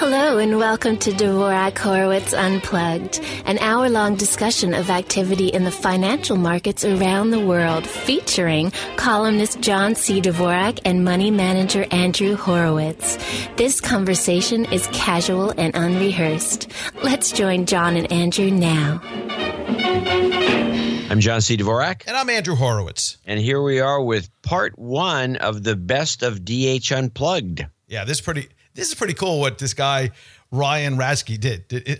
Hello and welcome to Dvorak Horowitz Unplugged, an hour-long discussion of activity in the financial markets around the world, featuring columnist John C. Dvorak and money manager Andrew Horowitz. This conversation is casual and unrehearsed. Let's join John and Andrew now. I'm John C. Dvorak. And I'm Andrew Horowitz. And here we are with part one of the best of DH Unplugged. Yeah, this is pretty cool what this guy, Ryan Radke, did.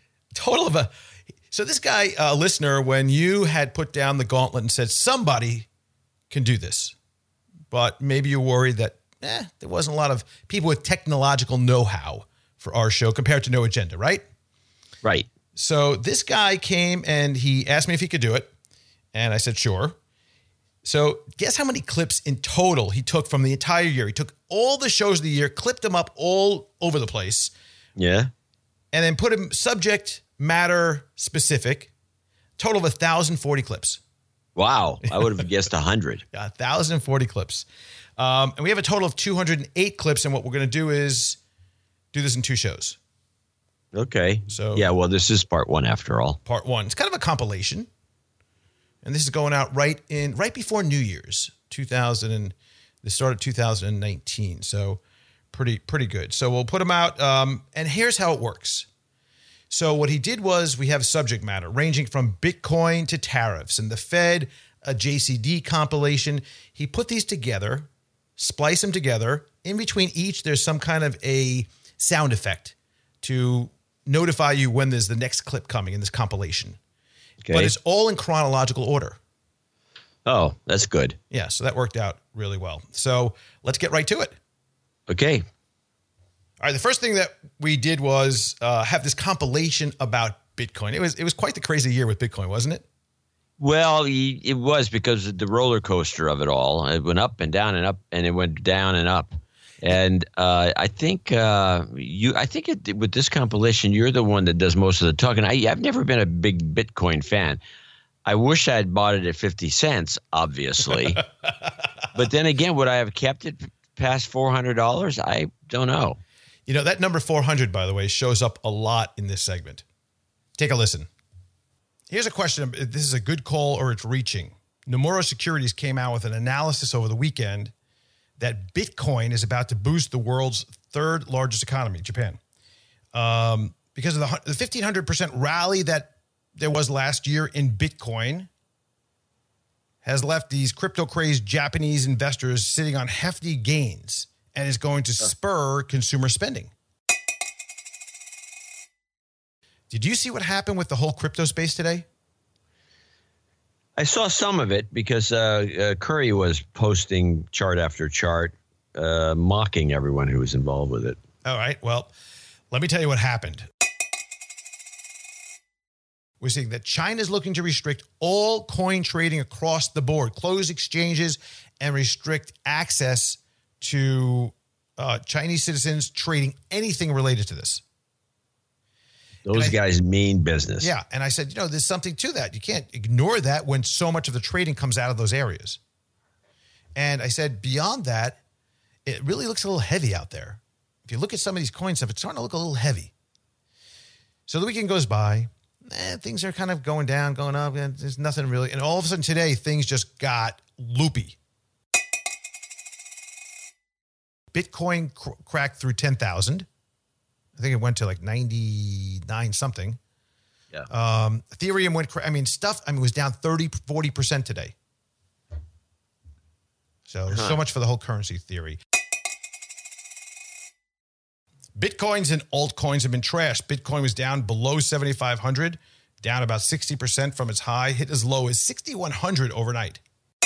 So this guy, a listener, when you had put down the gauntlet and said, somebody can do this, but maybe you're worried that there wasn't a lot of people with technological know-how for our show compared to No Agenda, right? Right. So this guy came and he asked me if he could do it. And I said, sure. So guess how many clips in total he took from the entire year? He took all the shows of the year, clipped them up all over the place. Yeah. And then put them subject matter specific. Total of 1,040 clips. Wow. I would have guessed 100. Yeah, 1,040 clips. And we have a total of 208 clips. And what we're going to do is do this in two shows. Okay. So yeah, well, this is part one after all. Part one. It's kind of a compilation. And this is going out right before New Year's, the start of 2019. So pretty good. So we'll put them out. And here's how it works. So what he did was we have subject matter ranging from Bitcoin to tariffs and the Fed, a JCD compilation. He put these together, splice them together. In between each, there's some kind of a sound effect to notify you when there's the next clip coming in this compilation. Okay. But it's all in chronological order. Oh, that's good. Yeah, so that worked out really well. So let's get right to it. Okay. All right, the first thing that we did was have this compilation about Bitcoin. It was quite the crazy year with Bitcoin, wasn't it? Well, it was because of the roller coaster of it all. It went up and down and up, and it went down and up. And I think with this compilation, you're the one that does most of the talking. I've never been a big Bitcoin fan. I wish I had bought it at 50 cents, obviously. But then again, would I have kept it past $400? I don't know. You know, that number 400, by the way, shows up a lot in this segment. Take a listen. Here's a question. This is a good call or it's reaching. Nomura Securities came out with an analysis over the weekend that Bitcoin is about to boost the world's third largest economy, Japan. Because of the 1,500% rally that there was last year in Bitcoin has left these crypto-crazed Japanese investors sitting on hefty gains and is going to spur consumer spending. Did you see what happened with the whole crypto space today? I saw some of it because Curry was posting chart after chart, mocking everyone who was involved with it. All right. Well, let me tell you what happened. We're seeing that China is looking to restrict all coin trading across the board, close exchanges, and restrict access to Chinese citizens trading anything related to this. Those guys mean business. Yeah. And I said, there's something to that. You can't ignore that when so much of the trading comes out of those areas. And I said, beyond that, it really looks a little heavy out there. If you look at some of these coin stuff, it's starting to look a little heavy. So the weekend goes by. Things are kind of going down, going up. And there's nothing really. And all of a sudden today, things just got loopy. Bitcoin cracked through 10,000. I think it went to like 99 something. Yeah. Ethereum went, was down 30, 40% today. So much for the whole currency theory. Bitcoins and altcoins have been trashed. Bitcoin was down below 7,500, down about 60% from its high, hit as low as 6,100 overnight.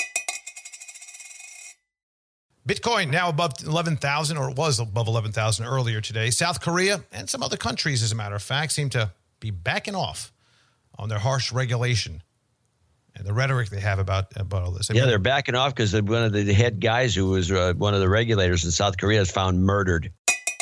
Bitcoin now above 11,000, or it was above 11,000 earlier today. South Korea and some other countries, as a matter of fact, seem to be backing off on their harsh regulation and the rhetoric they have about all this. They're backing off because one of the head guys who was one of the regulators in South Korea is found murdered.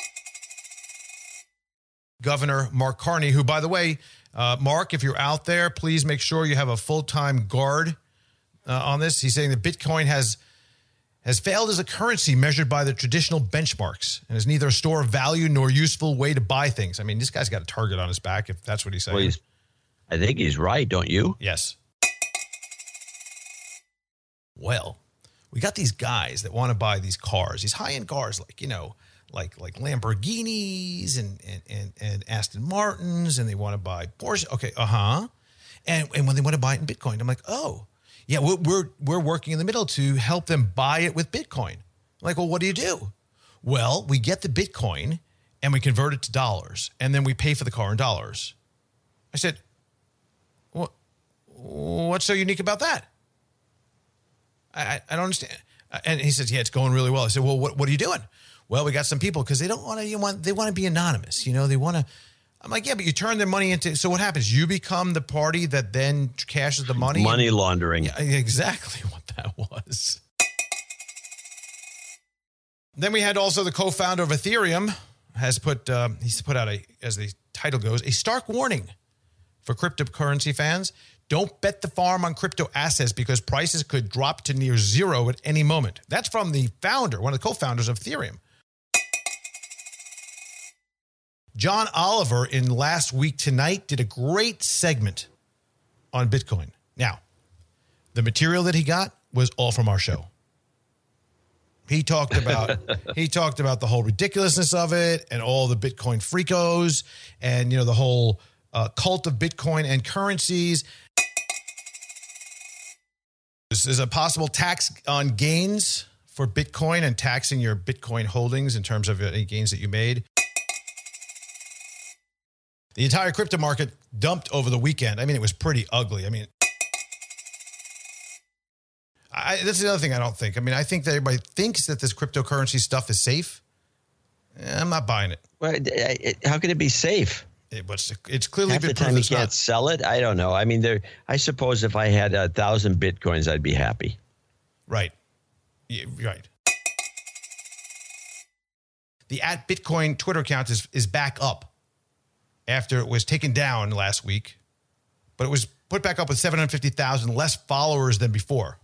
Governor Mark Carney, who, by the way, Mark, if you're out there, please make sure you have a full-time guard on this. He's saying that Bitcoin has has failed as a currency measured by the traditional benchmarks and is neither a store of value nor useful way to buy things. I mean, this guy's got a target on his back, if that's what he's saying. Well, I think he's right, don't you? Yes. Well, we got these guys that want to buy these cars, these high-end cars, like, you know, like Lamborghinis and Aston Martins, and they want to buy Porsche. Okay, and when they want to buy it in Bitcoin, I'm like, oh, yeah, we're working in the middle to help them buy it with Bitcoin. I'm like, well, what do you do? Well, we get the Bitcoin and we convert it to dollars, and then we pay for the car in dollars. I said, what's so unique about that? I don't understand. And he says, yeah, it's going really well. I said, well, what are you doing? Well, we got some people because they don't want to, they want to be anonymous. You know, they want to. I'm like, yeah, but you turn their money into. So what happens? You become the party that then cashes the money. Money laundering. Yeah, exactly what that was. Then we had also the co-founder of Ethereum he's put out as the title goes, a stark warning for cryptocurrency fans. Don't bet the farm on crypto assets because prices could drop to near zero at any moment. That's from the founder, one of the co-founders of Ethereum. John Oliver in Last Week Tonight did a great segment on Bitcoin. Now, the material that he got was all from our show. He talked about the whole ridiculousness of it and all the Bitcoin freakos and, you know, the whole cult of Bitcoin and currencies. This is a possible tax on gains for Bitcoin and taxing your Bitcoin holdings in terms of any gains that you made. The entire crypto market dumped over the weekend. I mean, it was pretty ugly. I mean, that's the other thing I don't think. I mean, I think that everybody thinks that this cryptocurrency stuff is safe. I'm not buying it. Well, how can it be safe? It's clearly half been the time you can't sell it. I don't know. I mean, I suppose if I had 1,000 Bitcoins, I'd be happy. Right. Yeah, right. The @Bitcoin Twitter account is back up after it was taken down last week, but it was put back up with 750,000 less followers than before.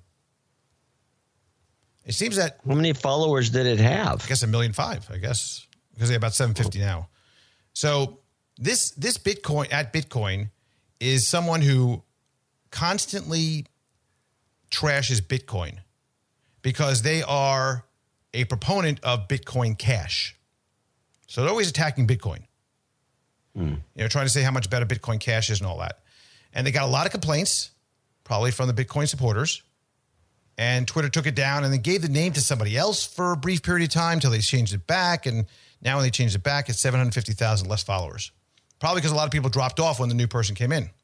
It seems that... How many followers did it have? I guess 1.5 million, I guess, because they have about 750 now. So this Bitcoin @Bitcoin is someone who constantly trashes Bitcoin because they are a proponent of Bitcoin Cash. So they're always attacking Bitcoin. You know, trying to say how much better Bitcoin Cash is and all that. And they got a lot of complaints, probably from the Bitcoin supporters. And Twitter took it down and then gave the name to somebody else for a brief period of time until they changed it back. And now when they changed it back, it's 750,000 less followers. Probably because a lot of people dropped off when the new person came in.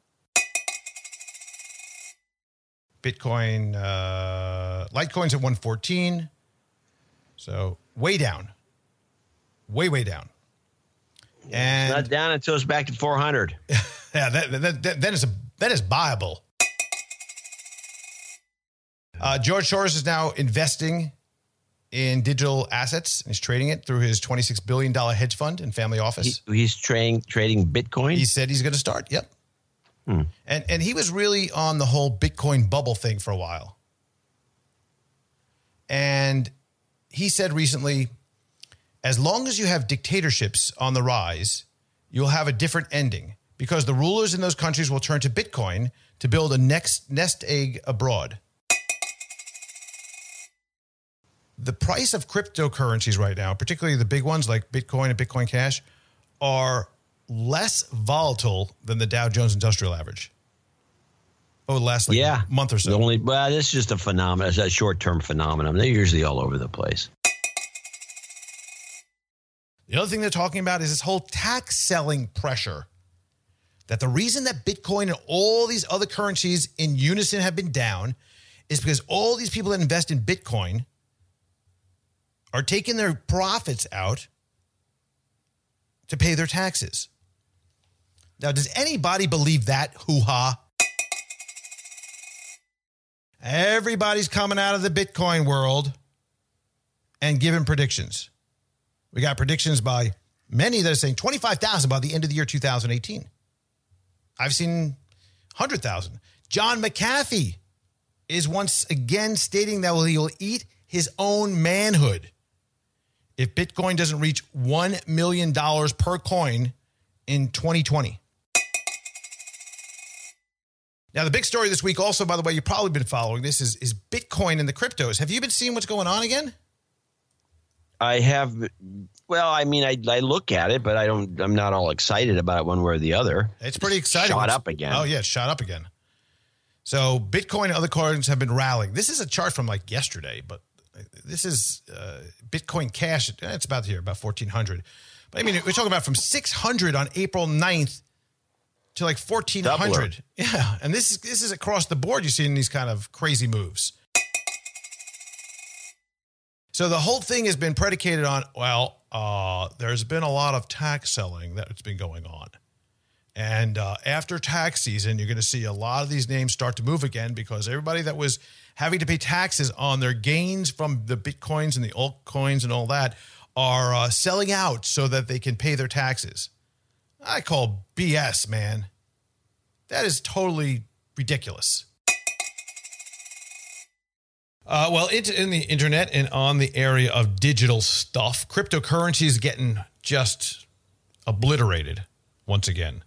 Bitcoin, Litecoin's at 114. So way down. Way down. And it's not down until it's back to 400. Yeah, that is buyable. George Soros is now investing in digital assets. He's trading it through his $26 billion hedge fund and family office. He's trading Bitcoin? He said he's going to start. Yep. And he was really on the whole Bitcoin bubble thing for a while. And he said recently, as long as you have dictatorships on the rise, you'll have a different ending because the rulers in those countries will turn to Bitcoin to build a nest egg abroad. The price of cryptocurrencies right now, particularly the big ones like Bitcoin and Bitcoin Cash, are less volatile than the Dow Jones Industrial Average over the last month or so. This is just a phenomenon. It's a short-term phenomenon. They're usually all over the place. The other thing they're talking about is this whole tax selling pressure. That the reason that Bitcoin and all these other currencies in unison have been down is because all these people that invest in Bitcoin are taking their profits out to pay their taxes. Now, does anybody believe that hoo-ha? Everybody's coming out of the Bitcoin world and giving predictions. We got predictions by many that are saying 25,000 by the end of the year 2018. I've seen 100,000. John McAfee is once again stating that he will eat his own manhood if Bitcoin doesn't reach $1 million per coin in 2020. Now, the big story this week also, by the way, you've probably been following this, is Bitcoin and the cryptos. Have you been seeing what's going on again? I have. Well, I mean, I look at it, but I'm not all excited about it one way or the other. It's pretty exciting. Shot up again. Oh, yeah, it's shot up again. So Bitcoin and other coins have been rallying. This is a chart from like yesterday, but this is Bitcoin Cash. It's about here, about 1,400. But I mean, we're talking about from 600 on April 9th to like 1,400. Yeah, and this is across the board. You're seeing these kind of crazy moves. So the whole thing has been predicated on, there's been a lot of tax selling that's been going on. And after tax season, you're going to see a lot of these names start to move again because everybody that was having to pay taxes on their gains from the Bitcoins and the altcoins and all that are selling out so that they can pay their taxes. I call BS, man. That is totally ridiculous. In the internet and on the area of digital stuff, cryptocurrency is getting just obliterated once again.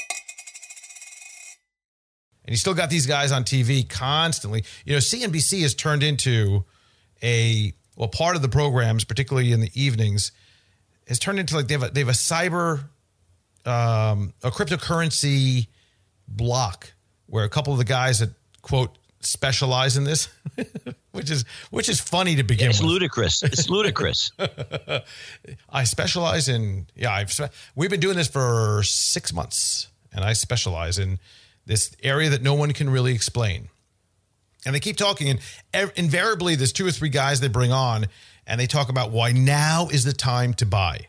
And you still got these guys on TV constantly. You know, CNBC has turned into part of the programs, particularly in the evenings, has turned into like they have a cyber, a cryptocurrency block where a couple of the guys that quote specialize in this, which is funny to begin with. It's ludicrous. It's ludicrous. I specialize in we've been doing this for 6 months, and I specialize in this area that no one can really explain. And they keep talking, and invariably there's 2 or 3 guys they bring on, and they talk about why now is the time to buy.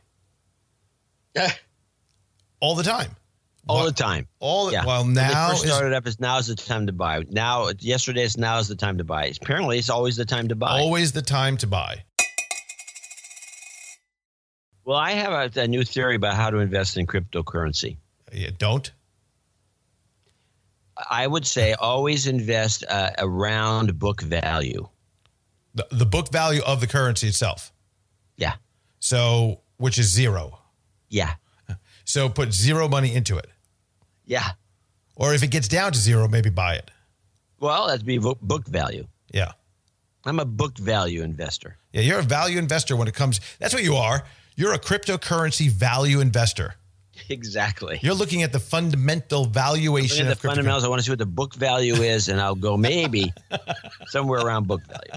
All the time. All the time. Well, now when they first started up, it's now is the time to buy. Now, yesterday, it's now is the time to buy. Apparently, it's always the time to buy. Always the time to buy. Well, I have a new theory about how to invest in cryptocurrency. Yeah, don't. I would say always invest around book value. The book value of the currency itself. Yeah. So, which is 0. Yeah. So put 0 money into it. Yeah. Or if it gets down to 0, maybe buy it. Well, that'd be book value. Yeah. I'm a book value investor. Yeah, you're a value investor when it comes. That's what you are. You're a cryptocurrency value investor. Exactly. You're looking at the fundamental valuation of the fundamentals. I want to see what the book value is, and I'll go maybe somewhere around book value.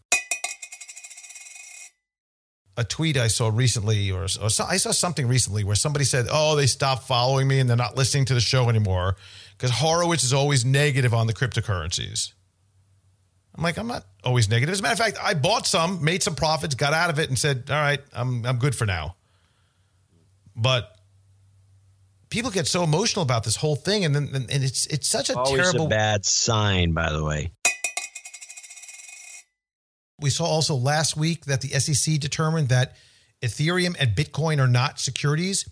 A tweet I saw recently, I saw something recently where somebody said, they stopped following me and they're not listening to the show anymore because Horowitz is always negative on the cryptocurrencies. I'm like, I'm not always negative. As a matter of fact, I bought some, made some profits, got out of it and said, all right, I'm good for now. But people get so emotional about this whole thing, and it's such a always terrible, a bad sign, by the way. We saw also last week that the SEC determined that Ethereum and Bitcoin are not securities.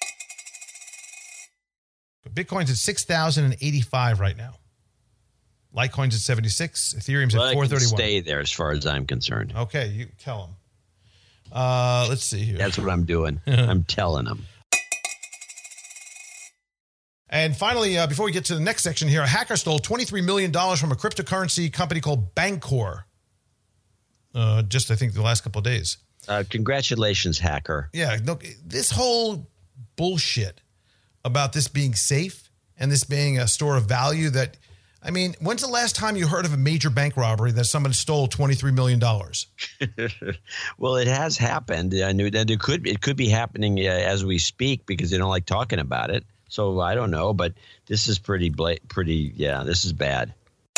But Bitcoin's at 6,085 right now. Litecoin's at 76. Ethereum's at 431. Stay there as far as I'm concerned. Okay, you tell them. Let's see here. That's what I'm doing. I'm telling them. And finally, before we get to the next section here, a hacker stole $23 million from a cryptocurrency company called Bancor. Just, I think, the last couple of days. Congratulations, hacker. Yeah, look, this whole bullshit about this being safe and this being a store of value that, I mean, when's the last time you heard of a major bank robbery that someone stole $23 million? Well, it has happened. I knew that it could be happening as we speak because they don't like talking about it. So I don't know, but this is this is bad.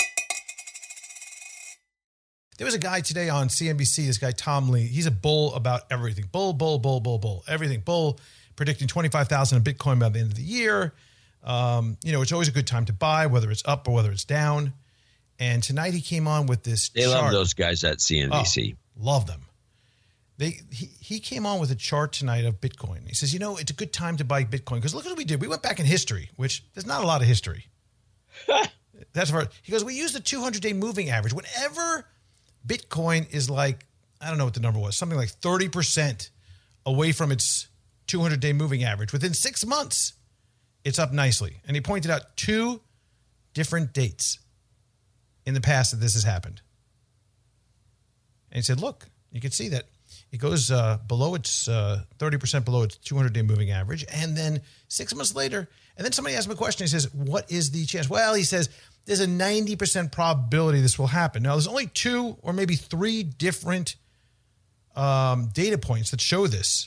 There was a guy today on CNBC, this guy Tom Lee. He's a bull about everything. Bull. Everything. Bull, predicting 25,000 in Bitcoin by the end of the year. It's always a good time to buy, whether it's up or whether it's down. And tonight he came on with this They chart. love those guys at CNBC. Oh, love them. He came on with a chart tonight of Bitcoin. He says, it's a good time to buy Bitcoin because look at what we did. We went back in history, which there's not a lot of history. He goes, we used the 200-day moving average. Whenever Bitcoin is like, I don't know what the number was, something like 30% away from its 200-day moving average. Within 6 months, it's up nicely. And he pointed out 2 different dates in the past that this has happened. And he said, look, you can see that it goes below its 30% below its 200-day moving average. And then 6 months later, and then somebody asked him a question. He says, what is the chance? Well, he says, there's a 90% probability this will happen. Now, there's only 2 or maybe 3 different data points that show this.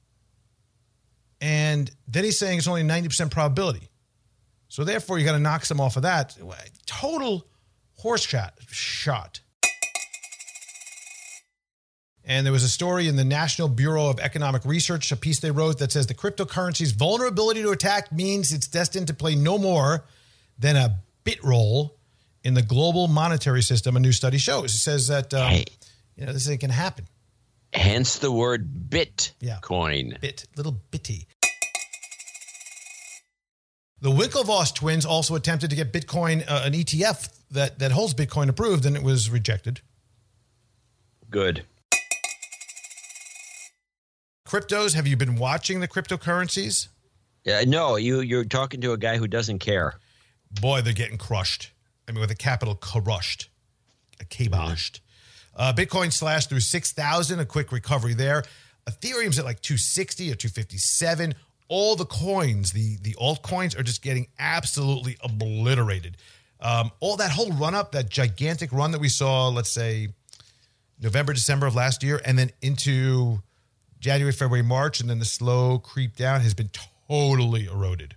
And then he's saying it's only 90% probability. So therefore, you got to knock some off of that. Total horse shot. And there was a story in the National Bureau of Economic Research, a piece they wrote that says the cryptocurrency's vulnerability to attack means it's destined to play no more than a bit role in the global monetary system, a new study shows. It says that this ain't going to happen. Hence the word Bitcoin. Yeah. Little bitty. The Winklevoss twins also attempted to get Bitcoin, an ETF that holds Bitcoin approved, and it was rejected. Good. Cryptos, have you been watching the cryptocurrencies? No, you're talking to a guy who doesn't care. Boy, they're getting crushed. I mean, with a capital crushed. Kiboshed. Bitcoin slashed through 6,000, a quick recovery there. Ethereum's at like 260 or 257. All the coins, the altcoins, are just getting absolutely obliterated. All that whole run-up, that gigantic run that we saw, let's say, November, December of last year, and then into January, February, March, and then the slow creep down has been totally eroded.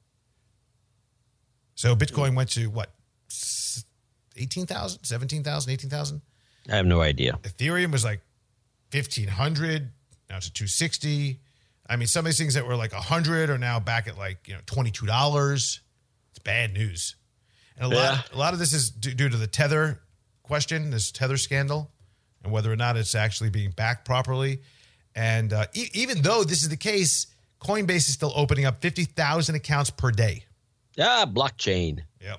So Bitcoin went to, what, 18,000, 17,000, 18,000? I have no idea. Ethereum was like 1,500. Now it's at 260. I mean, some of these things that were like 100 are now back at like, $22. It's bad news. And a lot of this is due to the Tether question, this Tether scandal, and whether or not it's actually being backed properly. And even though this is the case, Coinbase is still opening up 50,000 accounts per day. Blockchain. Yep.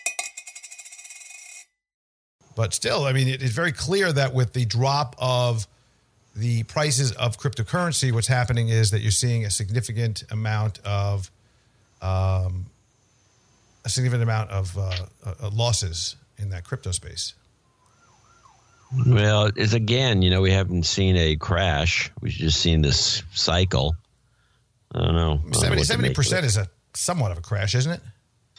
But still, I mean, it is very clear that with the drop of the prices of cryptocurrency, what's happening is that you're seeing a significant amount of losses in that crypto space. Well, it's again, we haven't seen a crash. We've just seen this cycle. I don't know. 70% is somewhat of a crash, isn't it?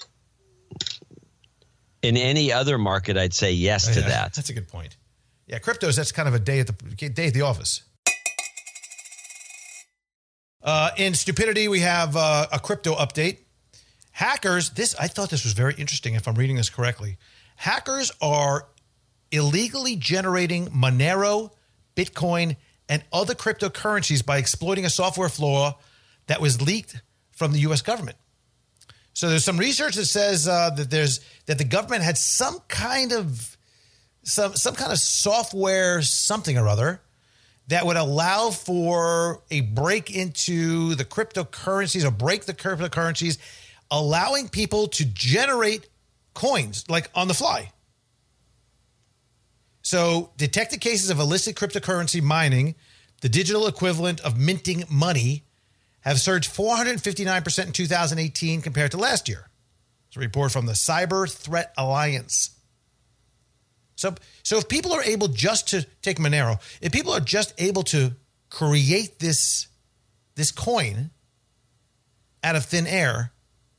In any other market, I'd say yes to that. That's a good point. Yeah, cryptos, that's kind of a day at the office. In stupidity, we have a crypto update. Hackers, I thought this was very interesting if I'm reading this correctly. Hackers are illegally generating Monero, Bitcoin, and other cryptocurrencies by exploiting a software flaw that was leaked from the U.S. government. So there's some research that says that the government had some kind of software something or other that would allow for a break into the cryptocurrencies or break the cryptocurrencies, allowing people to generate coins like on the fly. So detected cases of illicit cryptocurrency mining, the digital equivalent of minting money, have surged 459% in 2018 compared to last year. It's a report from the Cyber Threat Alliance. So if people are able just to take Monero, if people are just able to create this coin out of thin air,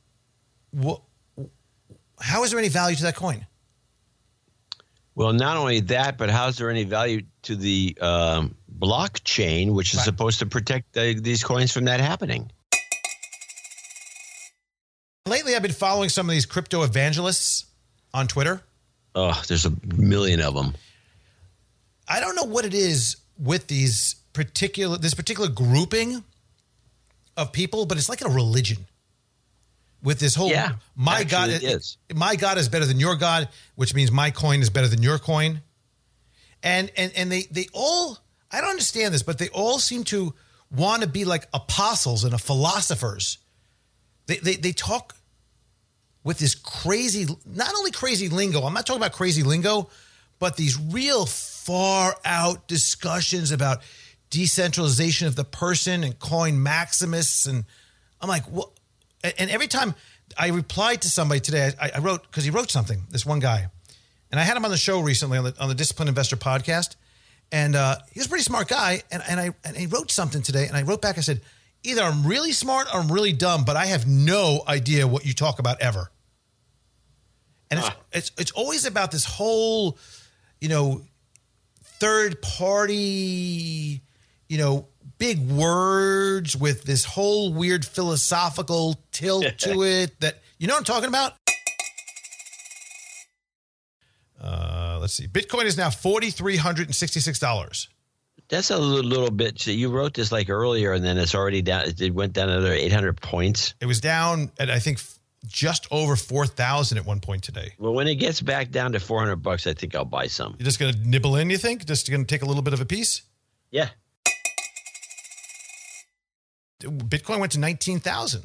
how is there any value to that coin? Well, not only that, but how is there any value to the blockchain, which is supposed to protect these coins from that happening? Lately, I've been following some of these crypto evangelists on Twitter. Oh, there's a million of them. I don't know what it is with this particular grouping of people, but it's like a religion. With this whole my God is better than your God, which means my coin is better than your coin. And they all, I don't understand this, but they all seem to want to be like apostles and philosophers. They talk with this crazy, not only crazy lingo, I'm not talking about crazy lingo, But these real far out discussions about decentralization of the person and coin Maximus. And I'm like, what? And every time I replied to somebody today, I wrote, because he wrote something, this one guy. And I had him on the show recently on the Disciplined Investor podcast. And he was a pretty smart guy. And he wrote something today. And I wrote back, I said, either I'm really smart or I'm really dumb, but I have no idea what you talk about ever. And it's always about this whole, third party, big words with this whole weird philosophical tilt to it that, you know what I'm talking about? Let's see. Bitcoin is now $4,366. That's a little bit. So you wrote this like earlier, and then it's already down. It went down another 800 points. It was down at, I think, just over 4,000 at one point today. Well, when it gets back down to $400, I think I'll buy some. You're just going to nibble in, you think? Just going to take a little bit of a piece? Yeah. Bitcoin went to 19,000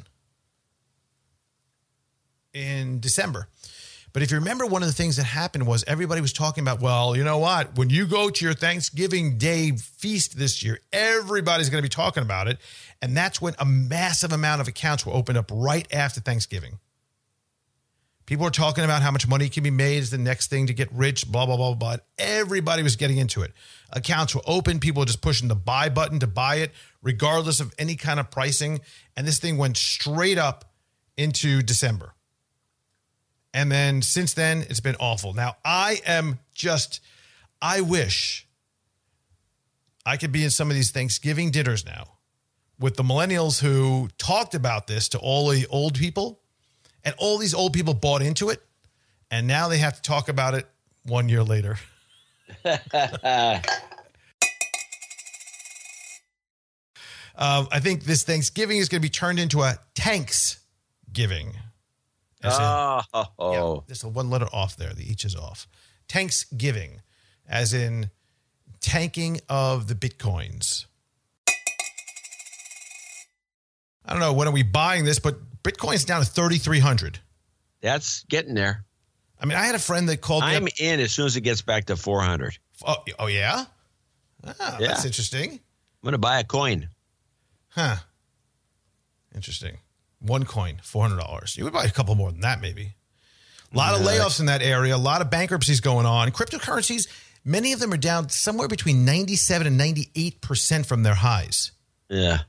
in December. But if you remember, one of the things that happened was everybody was talking about, well, you know what? When you go to your Thanksgiving Day feast this year, everybody's going to be talking about it. And that's when a massive amount of accounts were opened up right after Thanksgiving. People were talking about how much money can be made as the next thing to get rich, blah, blah, blah, blah. Everybody was getting into it. Accounts were open. People were just pushing the buy button to buy it, regardless of any kind of pricing. And this thing went straight up into December. And then since then, it's been awful. Now, I wish I could be in some of these Thanksgiving dinners now with the millennials who talked about this to all the old people, and all these old people bought into it, and now they have to talk about it 1 year later. I think this Thanksgiving is going to be turned into a Tanksgiving. Yeah, there's a one letter off there. The H is off. Tanksgiving, as in tanking of the Bitcoins. I don't know, when are we buying this, but Bitcoin's down to 3,300. That's getting there. I mean, I had a friend that called me. I'm in as soon as it gets back to 400. Oh yeah? Yeah. That's interesting. I'm going to buy a coin. Huh. Interesting. One coin, $400. You would buy a couple more than that, maybe. A lot of layoffs in that area, a lot of bankruptcies going on. Cryptocurrencies, many of them are down somewhere between 97 and 98% from their highs. Yeah.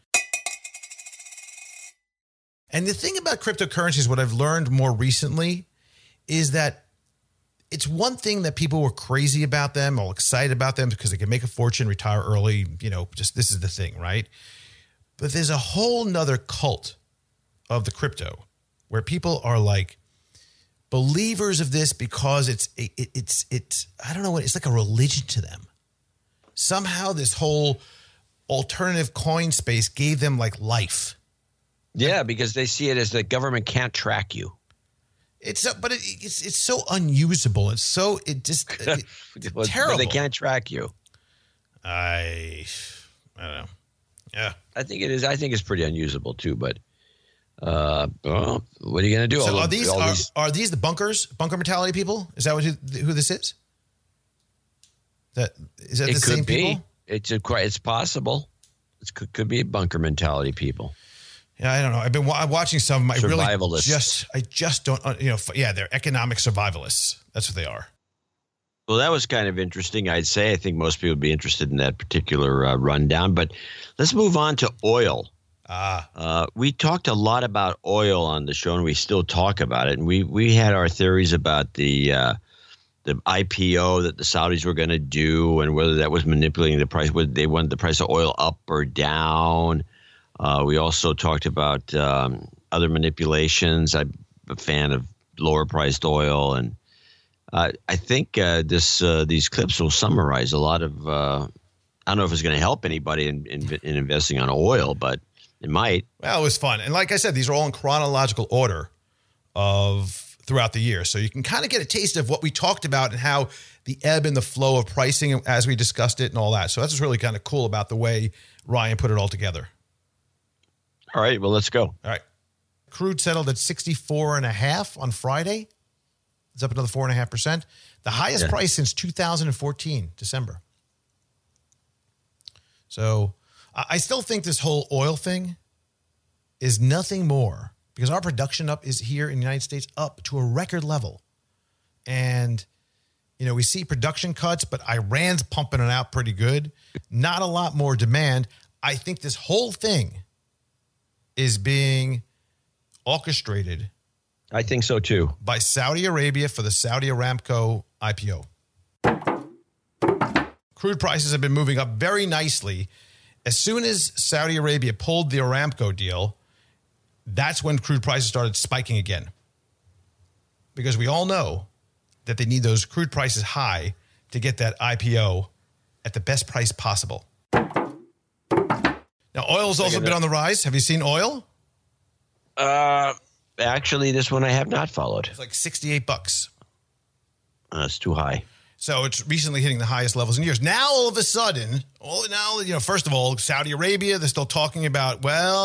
And the thing about cryptocurrencies, what I've learned more recently, is that it's one thing that people were crazy about them, all excited about them because they can make a fortune, retire early, just this is the thing, right? But there's a whole nother cult of the crypto where people are like believers of this because it's I don't know what, it's like a religion to them. Somehow this whole alternative coin space gave them like life. Yeah, because they see it as the government can't track you. It's so unusable. It's terrible. But they can't track you. I don't know. Yeah, I think it is. I think it's pretty unusable too. But well, what are you going to do? So are these the bunker mentality people? Is that who this is? Is that the same people? It's possible. It could be bunker mentality people. Yeah, I don't know. I'm watching some of my survivalists. I just don't. They're economic survivalists. That's what they are. Well, that was kind of interesting, I'd say. I think most people would be interested in that particular rundown. But let's move on to oil. We talked a lot about oil on the show, and we still talk about it. And we had our theories about the IPO that the Saudis were going to do, and whether that was manipulating the price, whether they wanted the price of oil up or down. We also talked about other manipulations. I'm a fan of lower priced oil, and I think these clips will summarize a lot of. I don't know if it's going to help anybody in investing on oil, but it might. Well, it was fun, and like I said, these are all in chronological order of throughout the year, so you can kind of get a taste of what we talked about and how the ebb and the flow of pricing as we discussed it and all that. So that's what's really kind of cool about the way Ryan put it all together. All right, well, let's go. All right. Crude settled at 64.5 on Friday. It's up another 4.5%. The highest price since 2014, December. So I still think this whole oil thing is nothing more because our production is here in the United States up to a record level. And, we see production cuts, but Iran's pumping it out pretty good. Not a lot more demand. I think this whole thing is being orchestrated. I think so too. By Saudi Arabia for the Saudi Aramco IPO. Crude prices have been moving up very nicely. As soon as Saudi Arabia pulled the Aramco deal, that's when crude prices started spiking again. Because we all know that they need those crude prices high to get that IPO at the best price possible. Now, oil's also been on the rise. Have you seen oil? Actually, this one I have not followed. It's like $68. It's too high. So it's recently hitting the highest levels in years. Now, all of a sudden, first of all, Saudi Arabia, they're still talking about,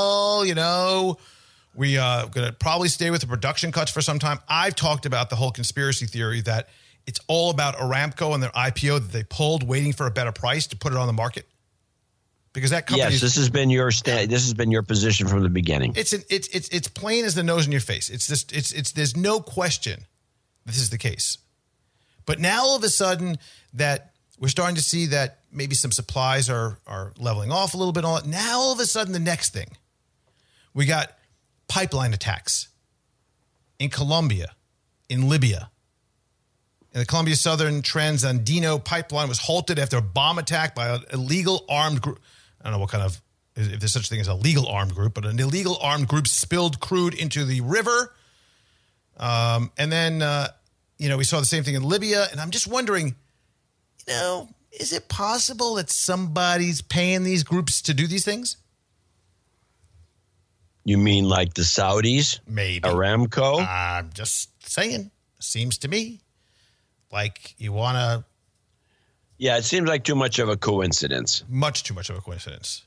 we are going to probably stay with the production cuts for some time. I've talked about the whole conspiracy theory that it's all about Aramco and their IPO that they pulled, waiting for a better price to put it on the market. Because that company, yes, this has been your This has been your position from the beginning. It's plain as the nose in your face. There's no question this is the case. But now all of a sudden that we're starting to see that maybe some supplies are leveling off a little bit. Now all of a sudden the next thing, we got pipeline attacks in Colombia, in Libya. And the Colombia Southern Transandino pipeline was halted after a bomb attack by an illegal armed group. I don't know what kind of, if there's such a thing as a legal armed group, but an illegal armed group spilled crude into the river. And then, we saw the same thing in Libya. And I'm just wondering, is it possible that somebody's paying these groups to do these things? You mean like the Saudis? Maybe. Aramco? I'm just saying. Seems to me like you want to. Yeah, it seems like too much of a coincidence. Much too much of a coincidence.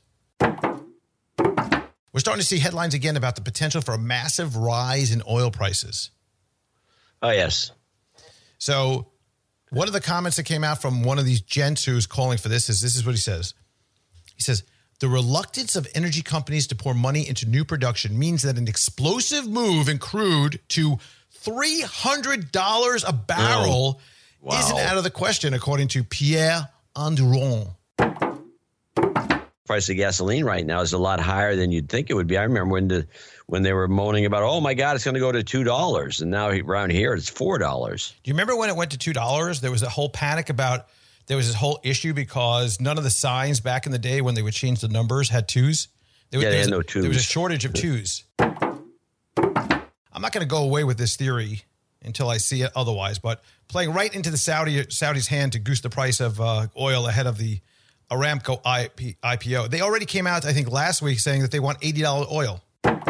We're starting to see headlines again about the potential for a massive rise in oil prices. Oh, yes. So one of the comments that came out from one of these gents who's calling for this is what he says. He says, the reluctance of energy companies to pour money into new production means that an explosive move in crude to $300 a barrel isn't out of the question, according to Pierre Andron. Price of gasoline right now is a lot higher than you'd think it would be. I remember when they were moaning about, oh my God, it's going to go to $2, and now around here it's $4. Do you remember when it went to $2? There was a whole panic about. There was this whole issue because none of the signs back in the day when they would change the numbers had twos. They had no twos. There was a shortage of twos. I'm not going to go away with this theory until I see it otherwise, but playing right into the Saudis' hand to goose the price of oil ahead of the Aramco IPO. They already came out, I think, last week saying that they want $80 oil.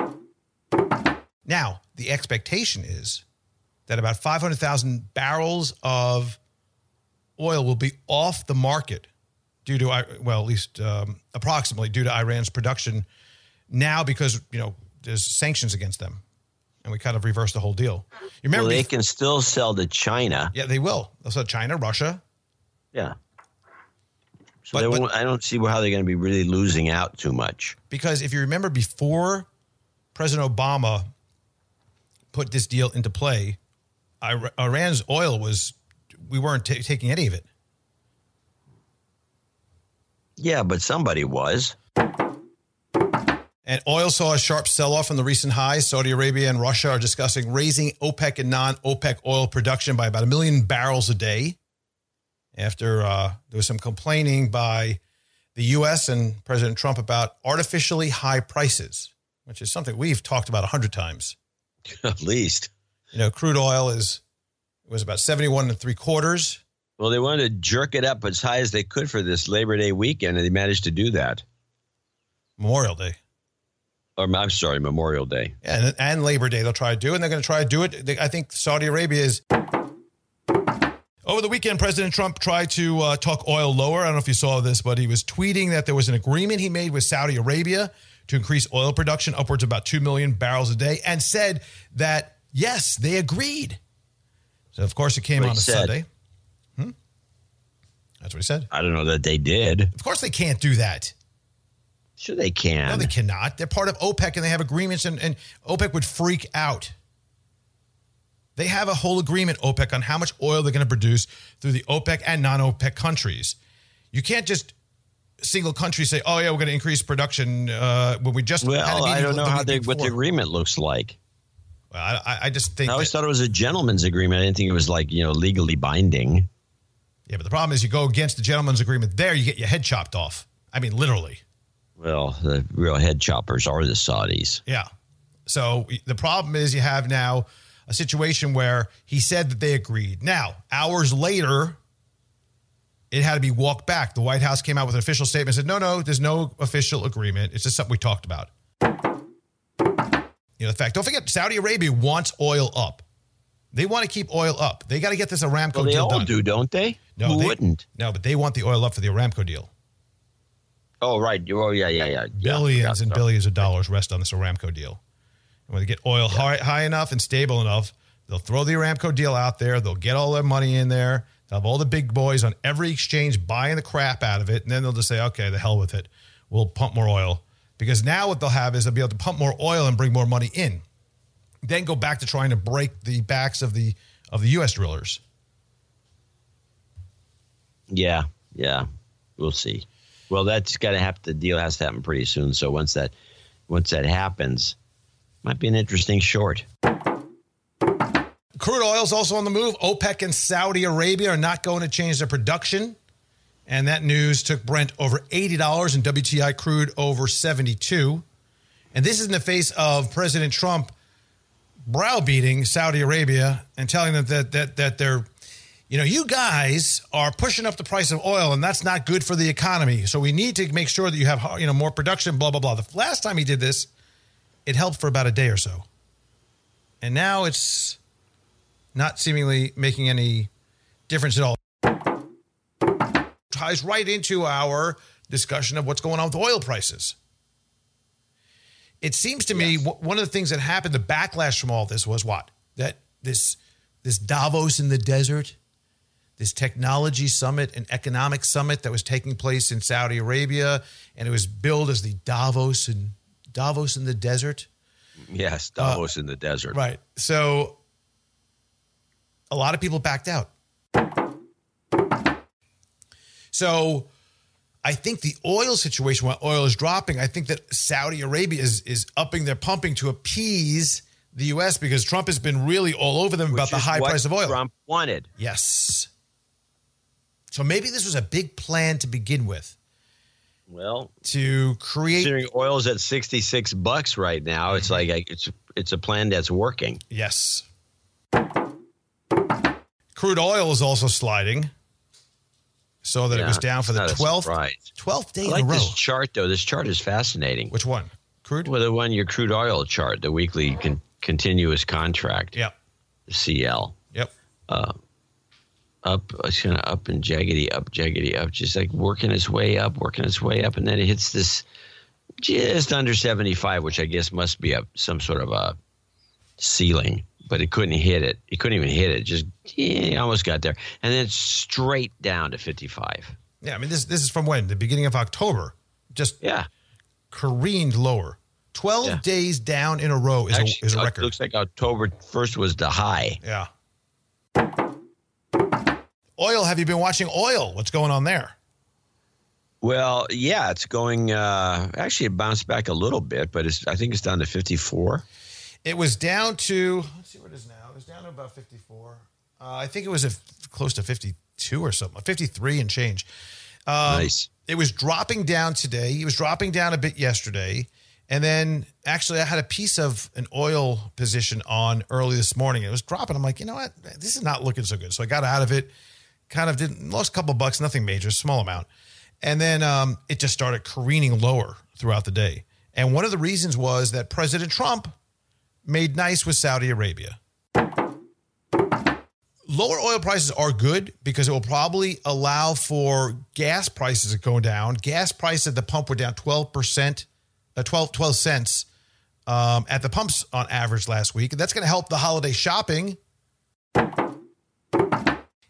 Now, the expectation is that about 500,000 barrels of oil will be off the market due to, at least approximately due to Iran's production now because, there's sanctions against them. And we kind of reversed the whole deal. You remember they can still sell to China. Yeah, they will. They'll sell to China, Russia. Yeah. So I don't see how they're going to be really losing out too much. Because if you remember before President Obama put this deal into play, Iran's oil we weren't taking any of it. Yeah, but somebody was. And oil saw a sharp sell-off from the recent highs. Saudi Arabia and Russia are discussing raising OPEC and non-OPEC oil production by about 1 million barrels a day after there was some complaining by the U.S. and President Trump about artificially high prices, which is something we've talked about 100 times. At least. Crude oil was about 71 3/4. Well, they wanted to jerk it up as high as they could for this Labor Day weekend, and they managed to do that. Memorial Day. I'm sorry, Memorial Day. Yeah, and Labor Day they'll try to do, and they're going to try to do it. I think Saudi Arabia is. Over the weekend, President Trump tried to talk oil lower. I don't know if you saw this, but he was tweeting that there was an agreement he made with Saudi Arabia to increase oil production upwards of about 2 million barrels a day and said that, yes, they agreed. So, of course, it came on a Sunday. That's what he said. I don't know that they did. Of course they can't do that. Sure they can. No, they cannot. They're part of OPEC, and they have agreements, and OPEC would freak out. They have a whole agreement, OPEC, on how much oil they're going to produce through the OPEC and non-OPEC countries. You can't just single country say, oh, yeah, we're going to increase production when we just had a meeting. I don't know what the agreement looks like. Well, I just think I always thought it was a gentleman's agreement. I didn't think it was like, legally binding. Yeah, but the problem is you go against the gentleman's agreement there, you get your head chopped off. I mean, literally. Well, the real head choppers are the Saudis. Yeah. So the problem is you have now a situation where he said that they agreed. Now, hours later, it had to be walked back. The White House came out with an official statement and said, no, there's no official agreement. It's just something we talked about. In fact, don't forget, Saudi Arabia wants oil up. They want to keep oil up. They got to get this Aramco deal done. They all do, don't they? No, Who wouldn't? No, but they want the oil up for the Aramco deal. Oh, right. Oh, yeah. Billions and billions of dollars rest on this Aramco deal. And when they get oil high enough and stable enough, they'll throw the Aramco deal out there. They'll get all their money in there. They'll have all the big boys on every exchange buying the crap out of it. And then they'll just say, okay, the hell with it. We'll pump more oil. Because now what they'll have is they'll be able to pump more oil and bring more money in. Then go back to trying to break the backs of the U.S. drillers. Yeah. We'll see. Well, that's got to happen. The deal has to happen pretty soon. So once that happens, might be an interesting short. Crude oil is also on the move. OPEC and Saudi Arabia are not going to change their production. And that news took Brent over $80 and WTI crude over $72. And this is in the face of President Trump browbeating Saudi Arabia and telling them that they're, you guys are pushing up the price of oil, and that's not good for the economy. So we need to make sure that you have, more production, blah, blah, blah. The last time he did this, it helped for about a day or so. And now it's not seemingly making any difference at all. Ties right into our discussion of what's going on with oil prices. It seems to me one of the things that happened, the backlash from all this was what? That this Davos in the desert, this technology summit, an economic summit that was taking place in Saudi Arabia, and it was billed as the Davos in the desert. Yes, Davos in the desert. Right. So a lot of people backed out. So I think the oil situation, when oil is dropping, I think that Saudi Arabia is upping their pumping to appease the U.S. because Trump has been really all over them about the high price of oil. Trump wanted. Yes. So maybe this was a big plan to begin with. Well, to create, considering oil's at $66 right now, it's like it's a plan that's working. Yes. Crude oil is also sliding. So that it was down for the 12th day in a row. This chart, though. This chart is fascinating. Which one? Crude? Well, your crude oil chart, the weekly continuous contract. Yep. CL. Yep. It's kind of up and jaggedy up, just like working its way up, and then it hits this just under 75, which I guess must be some sort of a ceiling. But it couldn't hit it. It couldn't even hit it. Just almost got there, and then straight down to 55. Yeah, I mean this is from when? The beginning of October. Just careened lower. 12 days down in a row is a record. It looks like October 1st was the high. Yeah. Oil. Have you been watching oil? What's going on there? Well, yeah, it's going. Actually, it bounced back a little bit, but I think it's down to 54. It was down to, let's see what it is now. It was down to about 54. I think it was close to 52 or something, 53 and change. Nice. It was dropping down today. It was dropping down a bit yesterday. And then actually I had a piece of an oil position on early this morning. It was dropping. I'm like, you know what? This is not looking so good. So I got out of it, lost a couple of bucks, nothing major, small amount. And then it just started careening lower throughout the day. And one of the reasons was that President Trump made nice with Saudi Arabia. Lower oil prices are good because it will probably allow for gas prices to go down. Gas prices at the pump were down 12 cents at the pumps on average last week. And that's going to help the holiday shopping.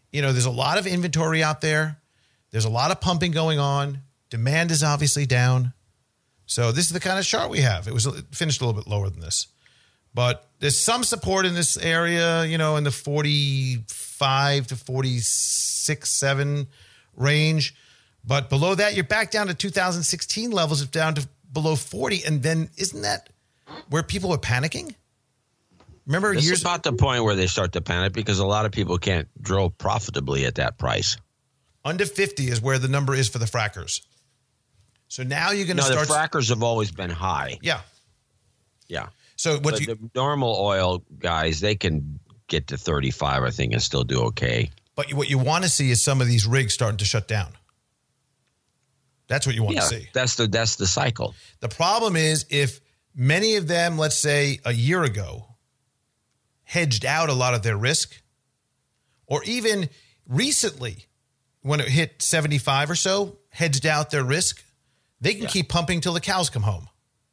there's a lot of inventory out there. There's a lot of pumping going on. Demand is obviously down. So this is the kind of chart we have. It finished a little bit lower than this. But there's some support in this area, in the 45 to 46, 7 range. But below that, you're back down to 2016 levels, down to below 40. And then isn't that where people are panicking? Remember this is about the point where they start to panic because a lot of people can't drill profitably at that price. Under 50 is where the number is for the frackers. So now you're going to start. The frackers have always been high. Yeah. Yeah. So the normal oil guys, they can get to 35, I think, and still do okay. But what you want to see is some of these rigs starting to shut down. That's what you want to see. That's the cycle. The problem is if many of them, let's say a year ago, hedged out a lot of their risk, or even recently when it hit 75 or so, hedged out their risk, they can keep pumping till the cows come home.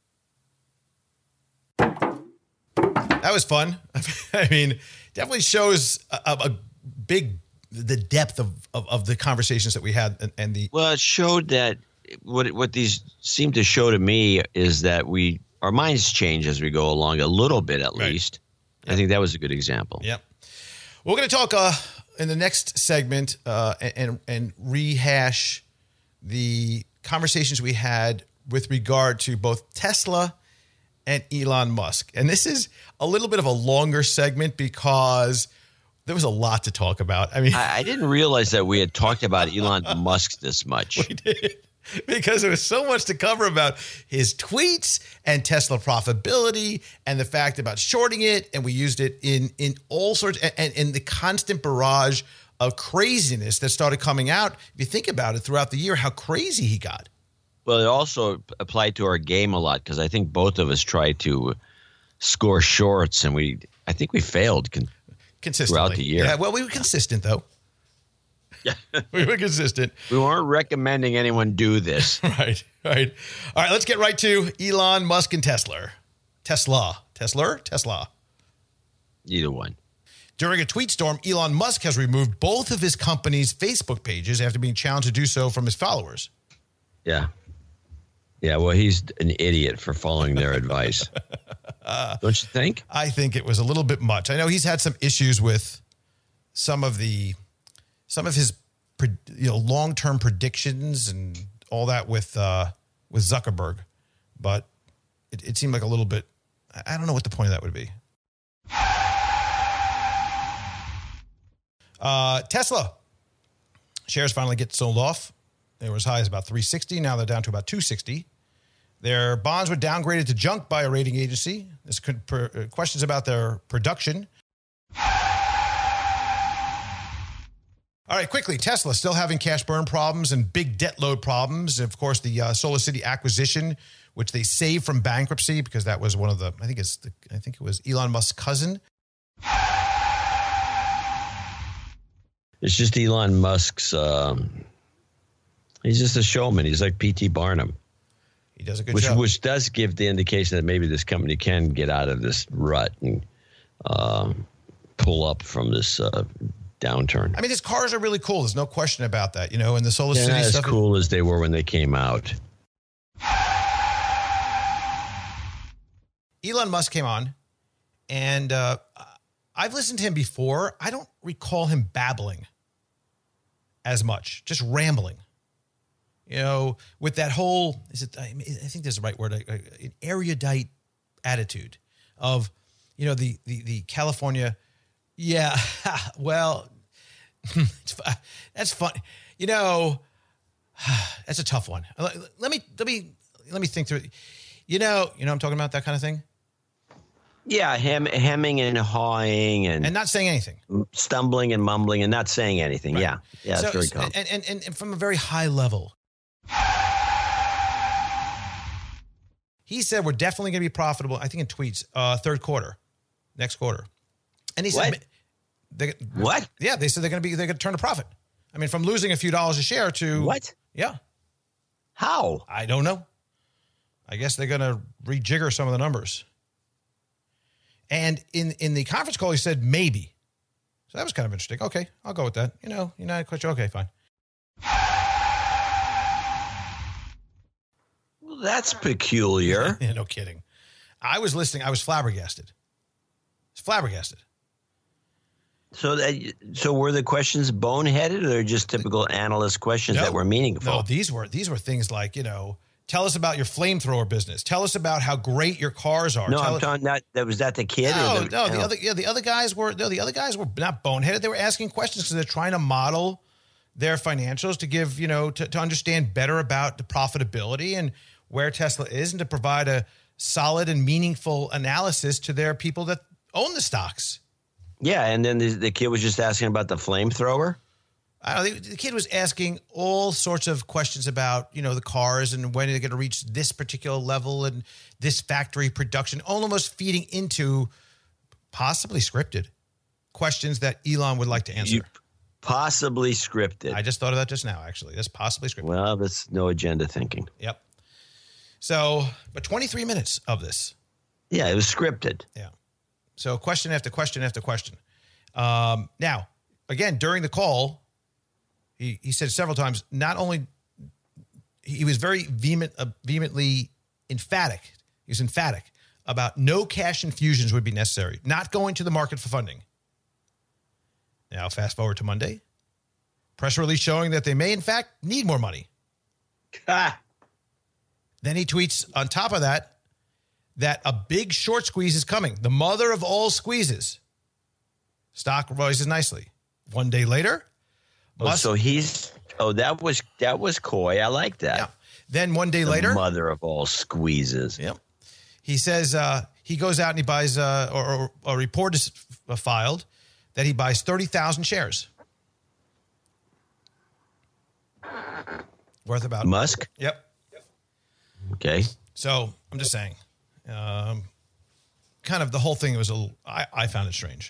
That was fun. I mean, definitely shows the depth of the conversations that we had and the. Well, it showed that what these seem to show to me is that our minds change as we go along a little bit at least. Yep. I think that was a good example. Yep. We're going to talk in the next segment and rehash the conversations we had with regard to both Tesla and Elon Musk. And this is a little bit of a longer segment because there was a lot to talk about. I mean, I didn't realize that we had talked about Elon Musk this much. We did. Because there was so much to cover about his tweets and Tesla profitability and the fact about shorting it. And we used it in all sorts and in the constant barrage of craziness that started coming out. If you think about it throughout the year, how crazy he got. Well, it also applied to our game a lot because I think both of us tried to score shorts, and I think we failed consistently throughout the year. Yeah, well, we were consistent though. Yeah, we were consistent. We weren't recommending anyone do this. Right. All right, let's get right to Elon Musk and Tesla. Tesla. Either one. During a tweet storm, Elon Musk has removed both of his company's Facebook pages after being challenged to do so from his followers. Yeah. Yeah, well, he's an idiot for following their advice. Don't you think? I think it was a little bit much. I know he's had some issues with some of his long-term predictions and all that with Zuckerberg, but it seemed like a little bit. I don't know what the point of that would be. Tesla shares finally get sold off. They were as high as about 360. Now they're down to about 260. Their bonds were downgraded to junk by a rating agency. There's questions about their production. All right, quickly, Tesla still having cash burn problems and big debt load problems. And of course, the SolarCity acquisition, which they saved from bankruptcy because that was one of the, I think it was Elon Musk's cousin. It's just Elon Musk's. He's just a showman. He's like P.T. Barnum. He does a good job. Which does give the indication that maybe this company can get out of this rut and pull up from this downturn. I mean, his cars are really cool. There's no question about that. And the SolarCity stuff. Not as cool as they were when they came out. Elon Musk came on, and I've listened to him before. I don't recall him babbling as much, just rambling. With that whole, I think there's the right word, an erudite attitude of, the California, yeah, well, that's fun. That's a tough one. Let me think through it. I'm talking about that kind of thing. Yeah, hemming and hawing and not saying anything, stumbling and mumbling and not saying anything. Right. Yeah, that's very common. And from a very high level. He said we're definitely going to be profitable. I think in tweets, third quarter, next quarter, and he said, "What? Yeah, they said they're going to turn a profit. I mean, from losing a few dollars a share to what? Yeah, how? I don't know. I guess they're going to rejigger some of the numbers. And in the conference call, he said maybe. So that was kind of interesting. Okay, I'll go with that. You're not quite sure. Okay, fine. Well, that's peculiar. Yeah, no kidding. I was listening. I was flabbergasted. So were the questions boneheaded, or just typical analyst questions that were meaningful? No, these were things like, tell us about your flamethrower business. Tell us about how great your cars are. No, I'm talking not. Was that the kid? The other guys were not boneheaded. They were asking questions because they're trying to model their financials to give, to understand better about the profitability and where Tesla is, and to provide a solid and meaningful analysis to their people that own the stocks. Yeah, and then the kid was just asking about the flamethrower? The kid was asking all sorts of questions about, the cars and when they're going to reach this particular level and this factory production, almost feeding into possibly scripted questions that Elon would like to answer. Possibly scripted. I just thought of that just now, actually. That's possibly scripted. Well, that's no agenda thinking. Yep. So, but 23 minutes of this. Yeah, it was scripted. Yeah. So question after question after question. Now, again, during the call, he said several times, not only he was very vehemently emphatic. He was emphatic about no cash infusions would be necessary, not going to the market for funding. Now, fast forward to Monday. Press release showing that they may, in fact, need more money. Then he tweets on top of that a big short squeeze is coming. The mother of all squeezes. Stock rises nicely. One day later. That was coy. I like that. Yeah. Then one day later. Mother of all squeezes. Yep. He says he goes out and he buys, or a report is filed that he buys 30,000 shares. Worth about. Musk? Yep. Okay. So I'm just saying. Kind of the whole thing was I found it strange.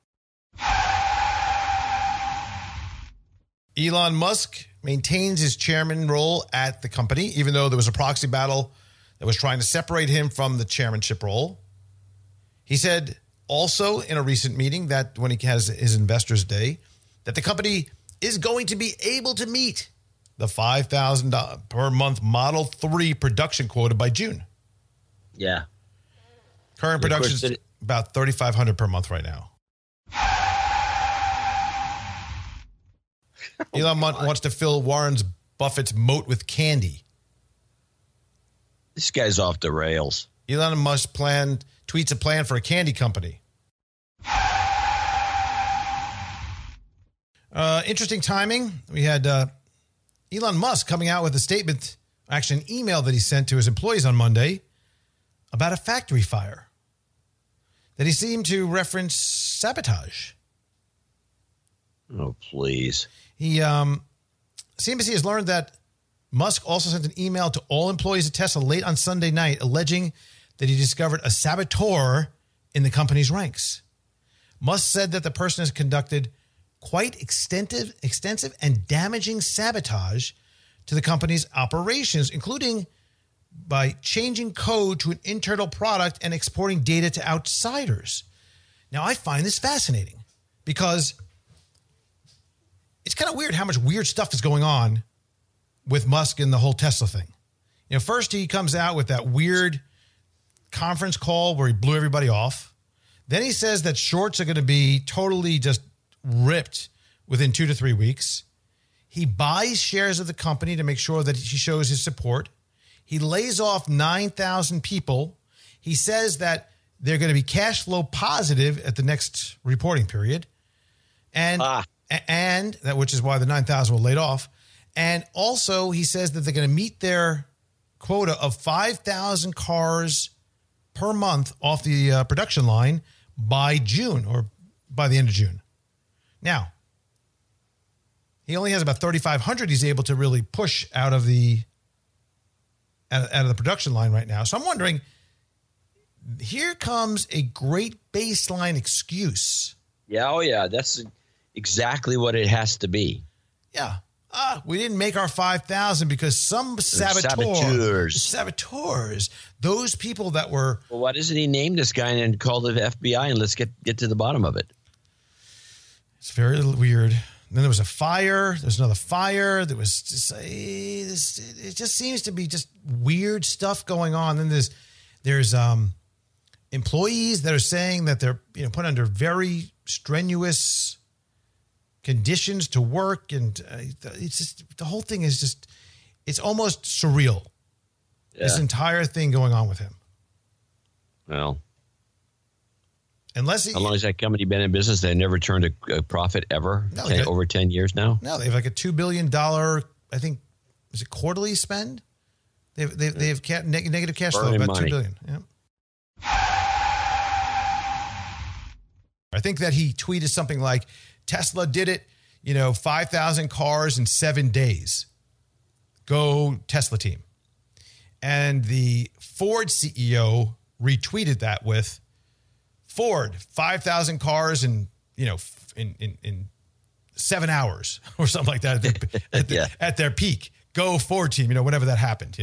Elon Musk maintains his chairman role at the company, even though there was a proxy battle that was trying to separate him from the chairmanship role. He said also in a recent meeting that when he has his investors day, that the company is going to be able to meet the $5,000 per month Model 3 production quota by June. Yeah. Current production is about $3,500 per month right now. Elon wants to fill Warren Buffett's moat with candy. This guy's off the rails. Elon Musk tweets a plan for a candy company. Interesting timing. We had Elon Musk coming out with a statement, actually an email that he sent to his employees on Monday about a factory fire that he seemed to reference sabotage. Oh, please. CNBC has learned that Musk also sent an email to all employees at Tesla late on Sunday night alleging that he discovered a saboteur in the company's ranks. Musk said that the person has conducted quite extensive and damaging sabotage to the company's operations, including by changing code to an internal product and exporting data to outsiders. Now, I find this fascinating because it's kind of weird how much weird stuff is going on with Musk and the whole Tesla thing. First he comes out with that weird conference call where he blew everybody off. Then he says that shorts are going to be totally just ripped within 2 to 3 weeks. He buys shares of the company to make sure that he shows his support. He lays off 9,000 people. He says that they're going to be cash flow positive at the next reporting period. And that, which is why the 9,000 were laid off. And also he says that they're going to meet their quota of 5,000 cars per month off the production line by June, or by the end of June. Now, he only has about 3,500 he's able to really push out of the production line right now. So I'm wondering, here comes a great baseline excuse. Yeah, oh yeah, that's exactly what it has to be. Yeah. We didn't make our 5,000 because some saboteurs, those people that were. Well, why doesn't he name this guy and call the FBI and let's get to the bottom of it? It's very weird. And then there was a fire. There's another fire. There was just it just seems to be just weird stuff going on. Then there's employees that are saying that they're put under very strenuous conditions to work, and it's just the whole thing is just it's almost surreal. Yeah. This entire thing going on with him. Well, unless how long has that company been in business? They never turned a profit ever. No, over 10 years now. No, they have like a $2 billion. I think is it quarterly spend. They have negative cash flow about $2 billion. Yeah. I think that he tweeted something like, Tesla did it, 5,000 cars in 7 days. Go Tesla team. And the Ford CEO retweeted that with Ford, 5,000 cars in 7 hours or something like that at their peak. Go Ford team, whenever that happened,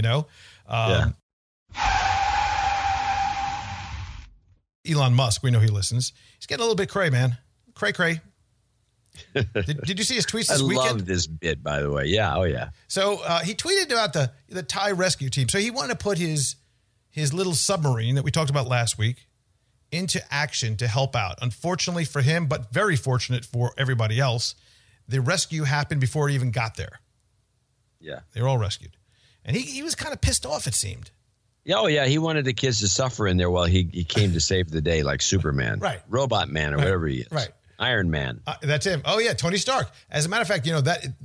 Elon Musk, we know he listens. He's getting a little bit cray, man. Cray. Did you see his tweets this weekend? I love this bit, by the way. Yeah. Oh, yeah. So he tweeted about the Thai rescue team. So he wanted to put his little submarine that we talked about last week into action to help out. Unfortunately for him, but very fortunate for everybody else, the rescue happened before he even got there. Yeah. They were all rescued. And he was kind of pissed off, it seemed. Oh, yeah. He wanted the kids to suffer in there while he came to save the day, like Superman. Right. Robot Man or whatever he is. Right. Iron Man. That's him. Oh, yeah. Tony Stark. As a matter of fact, he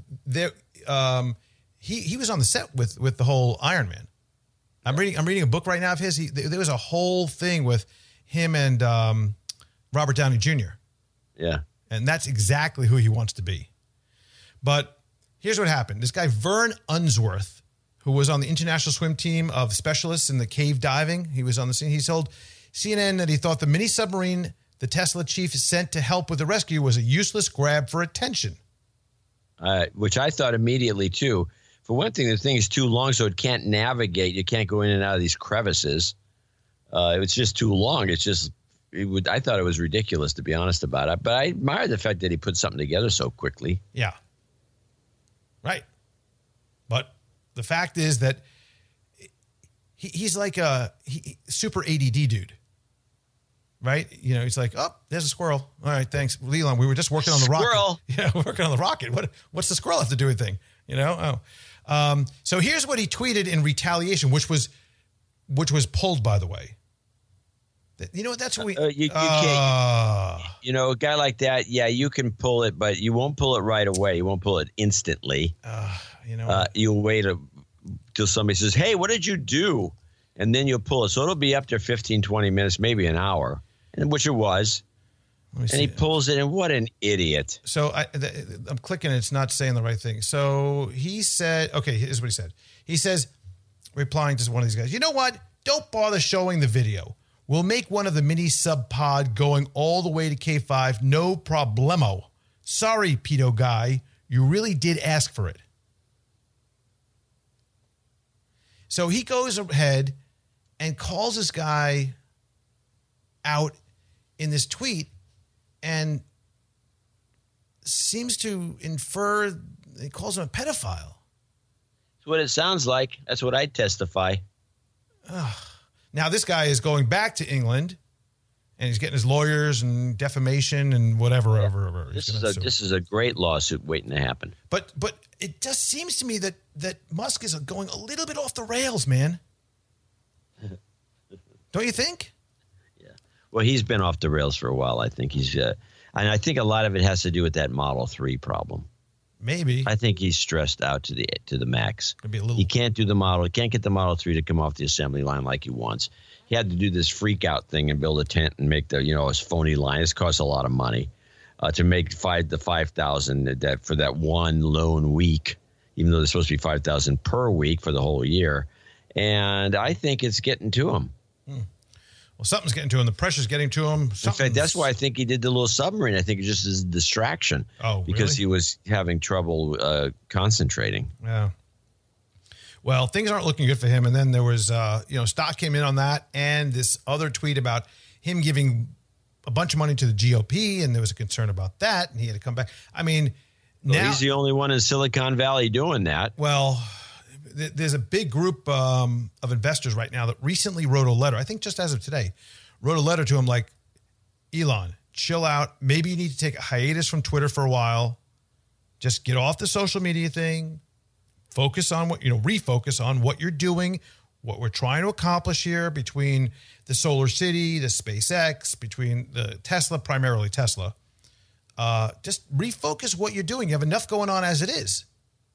was on the set with the whole Iron Man. I'm reading a book right now of his. There was a whole thing with him and Robert Downey Jr. Yeah. And that's exactly who he wants to be. But here's what happened. This guy, Vern Unsworth, who was on the international swim team of specialists in the cave diving, he was on the scene. He told CNN that he thought the mini submarine the Tesla chief sent to help with the rescue was a useless grab for attention. Which I thought immediately, too. For one thing, the thing is too long, so it can't navigate. You can't go in and out of these crevices. It's just too long. I thought it was ridiculous, to be honest about it. But I admire the fact that he put something together so quickly. Yeah. Right. But the fact is that he's like a super ADD dude. Right? He's like, oh, there's a squirrel. All right, thanks. Elon, we were just working on the rocket. Squirrel. Yeah, working on the rocket. What's the squirrel have to do with anything? So here's what he tweeted in retaliation, which was pulled, by the way. That's what we... you can't... a guy like that, yeah, you can pull it, but you won't pull it right away. You won't pull it instantly. You'll wait till somebody says, hey, what did you do? And then you'll pull it. So it'll be up there 15, 20 minutes, maybe an hour, which it was. And he pulls it, and what an idiot. So I'm clicking, and it's not saying the right thing. So he said, okay, here's what he said. He says, replying to one of these guys, you know what? Don't bother showing the video. We'll make one of the mini sub pod going all the way to K5. No problemo. Sorry, pedo guy. You really did ask for it. So he goes ahead and calls this guy out in this tweet and seems to infer, he calls him a pedophile. That's what it sounds like. That's what I testify. Now, this guy is going back to England, and he's getting his lawyers and defamation and whatever. This is a great lawsuit waiting to happen. But it just seems to me that Musk is going a little bit off the rails, man. Don't you think? Yeah. Well, he's been off the rails for a while. I think he's, and I think a lot of it has to do with that Model 3 problem. Maybe. I think he's stressed out to the max. Could be a little. He can't do the model. He can't get the Model 3 to come off the assembly line like he wants. He had to do this freak out thing and build a tent and make his phony line. This costs a lot of money to make the 5,000 that for that one lone week, even though there's supposed to be 5,000 per week for the whole year. And I think it's getting to him. Well, something's getting to him. The pressure's getting to him. In fact, that's why I think he did the little submarine. I think it just is a distraction. Oh, because really? He was having trouble concentrating. Yeah. Well, things aren't looking good for him. And then there was, stock came in on that, and this other tweet about him giving a bunch of money to the GOP, and there was a concern about that, and he had to come back. I mean, well, he's the only one in Silicon Valley doing that. Well, there's a big group of investors right now that recently wrote a letter, I think just as of today, wrote a letter to him like, Elon, chill out. Maybe you need to take a hiatus from Twitter for a while. Just get off the social media thing. Focus on refocus on what you're doing, what we're trying to accomplish here between the Solar City, the SpaceX, between the Tesla, primarily Tesla. Just refocus what you're doing. You have enough going on as it is.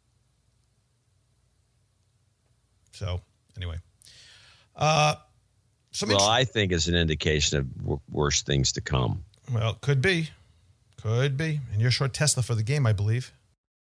So anyway, I think it's an indication of worse things to come. Well, could be. And you're short Tesla for the game, I believe.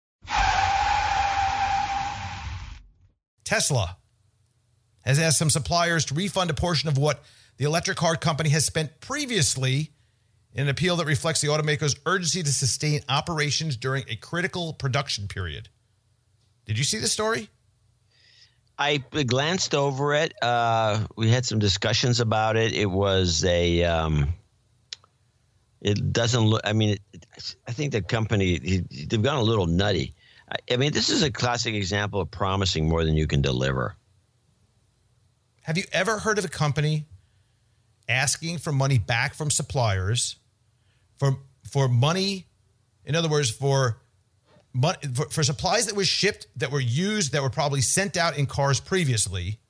Tesla has asked some suppliers to refund a portion of what the electric car company has spent previously in an appeal that reflects the automaker's urgency to sustain operations during a critical production period. Did you see the story? I glanced over it. We had some discussions about it. It was it doesn't look, I mean, I think the company, they've gone a little nutty. I mean, this is a classic example of promising more than you can deliver. Have you ever heard of a company asking for money back from suppliers for money, in other words, for supplies that were shipped, that were used, that were probably sent out in cars previously,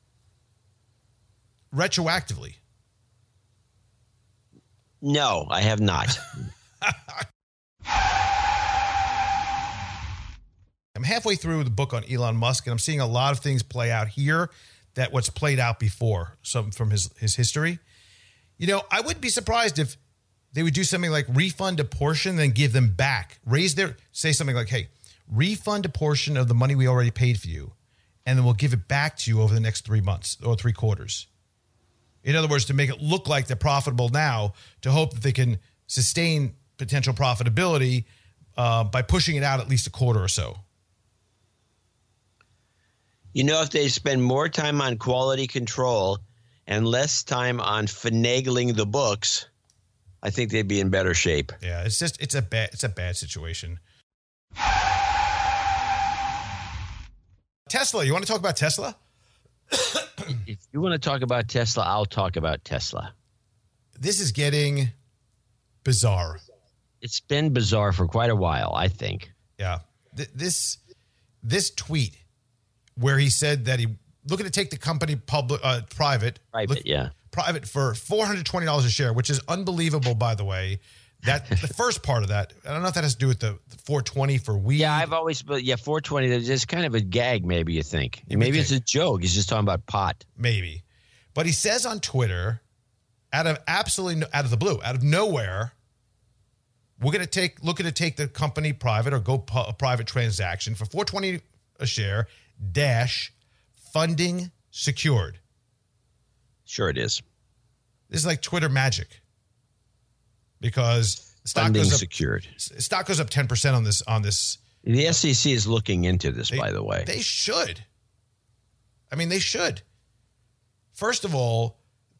retroactively? No, I have not. I'm halfway through the book on Elon Musk, and I'm seeing a lot of things play out here that what's played out before, some from his history. You know, I wouldn't be surprised if they would do something like refund a portion, then give them back. Say something like, hey, refund a portion of the money we already paid for you, and then we'll give it back to you over the next 3 months or 3 quarters. In other words, to make it look like they're profitable now, to hope that they can sustain potential profitability by pushing it out at least a quarter or so. You know, if they spend more time on quality control and less time on finagling the books, I think they'd be in better shape. Yeah, it's a bad situation. Tesla, you want to talk about Tesla? If you want to talk about Tesla, I'll talk about Tesla. This is getting bizarre. It's been bizarre for quite a while, I think. Yeah. This tweet where he said that he looking to take the company private for $420 a share, which is unbelievable, by the way. That the first part of that, I don't know if that has to do with the $420 for weed. Yeah, I've always, $420 is kind of a gag, maybe you think. Maybe it's a joke. He's just talking about pot. Maybe. But he says on Twitter, out of the blue, out of nowhere, we're going to looking to take the company private or go a private transaction for $420 a share, funding secured. Sure it is. This is like Twitter magic. Because stock goes up 10% on this. The SEC is looking into this, by the way. They should. I mean, they should. First of all,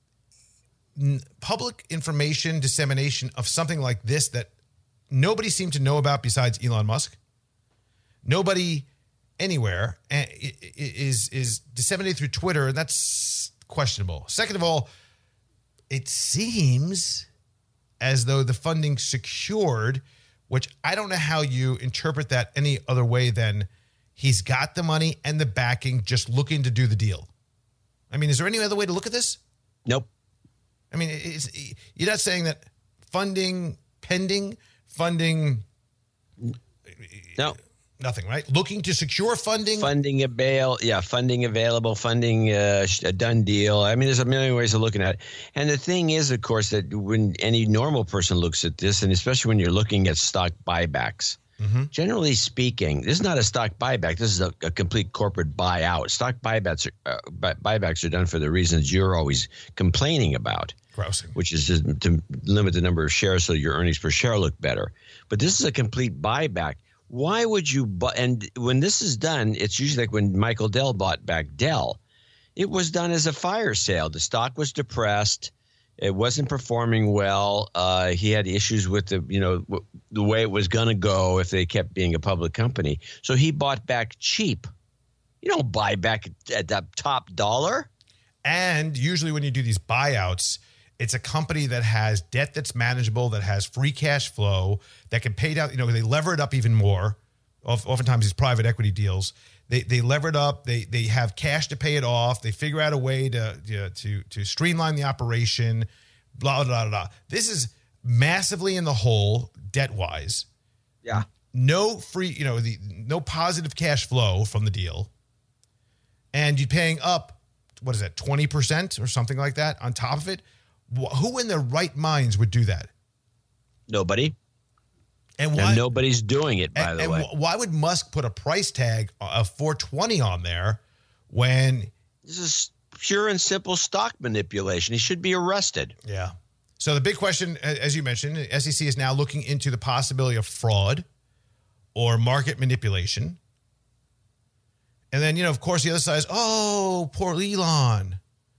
public information dissemination of something like this that nobody seemed to know about besides Elon Musk. Nobody anywhere is disseminated through Twitter, and that's questionable. Second of all, it seems as though the funding secured, which I don't know how you interpret that any other way than he's got the money and the backing, just looking to do the deal. I mean, is there any other way to look at this? Nope. I mean, you're not saying that funding pending, funding... No. Nothing, right? Looking to secure funding? Funding available, funding a done deal. I mean, there's a million ways of looking at it. And the thing is, of course, that when any normal person looks at this, and especially when you're looking at stock buybacks, generally speaking, this is not a stock buyback. This is a complete corporate buyout. Stock buybacks are done for the reasons you're always complaining about. Grousing. Which is just to limit the number of shares so your earnings per share look better. But this is a complete buyback. Why would you buy? And when this is done, it's usually like when Michael Dell bought back Dell. It was done as a fire sale. The stock was depressed. It wasn't performing well. He had issues with the way it was going to go if they kept being a public company. So he bought back cheap. You don't buy back at the top dollar. And usually when you do these buyouts, it's a company that has debt that's manageable, that has free cash flow, that can pay down. They lever it up even more. Oftentimes these private equity deals, they lever it up. They have cash to pay it off. They figure out a way to streamline the operation. Blah blah blah. This is massively in the hole debt wise. Yeah. No free. No positive cash flow from the deal. And you're paying up, what is that, 20% or something like that on top of it? Who in their right minds would do that? Nobody. And why? And nobody's doing it, by the way. Why would Musk put a price tag of $420 on there when... This is pure and simple stock manipulation. He should be arrested. Yeah. So the big question, as you mentioned, the SEC is now looking into the possibility of fraud or market manipulation. And then, of course, the other side is, oh, poor Elon.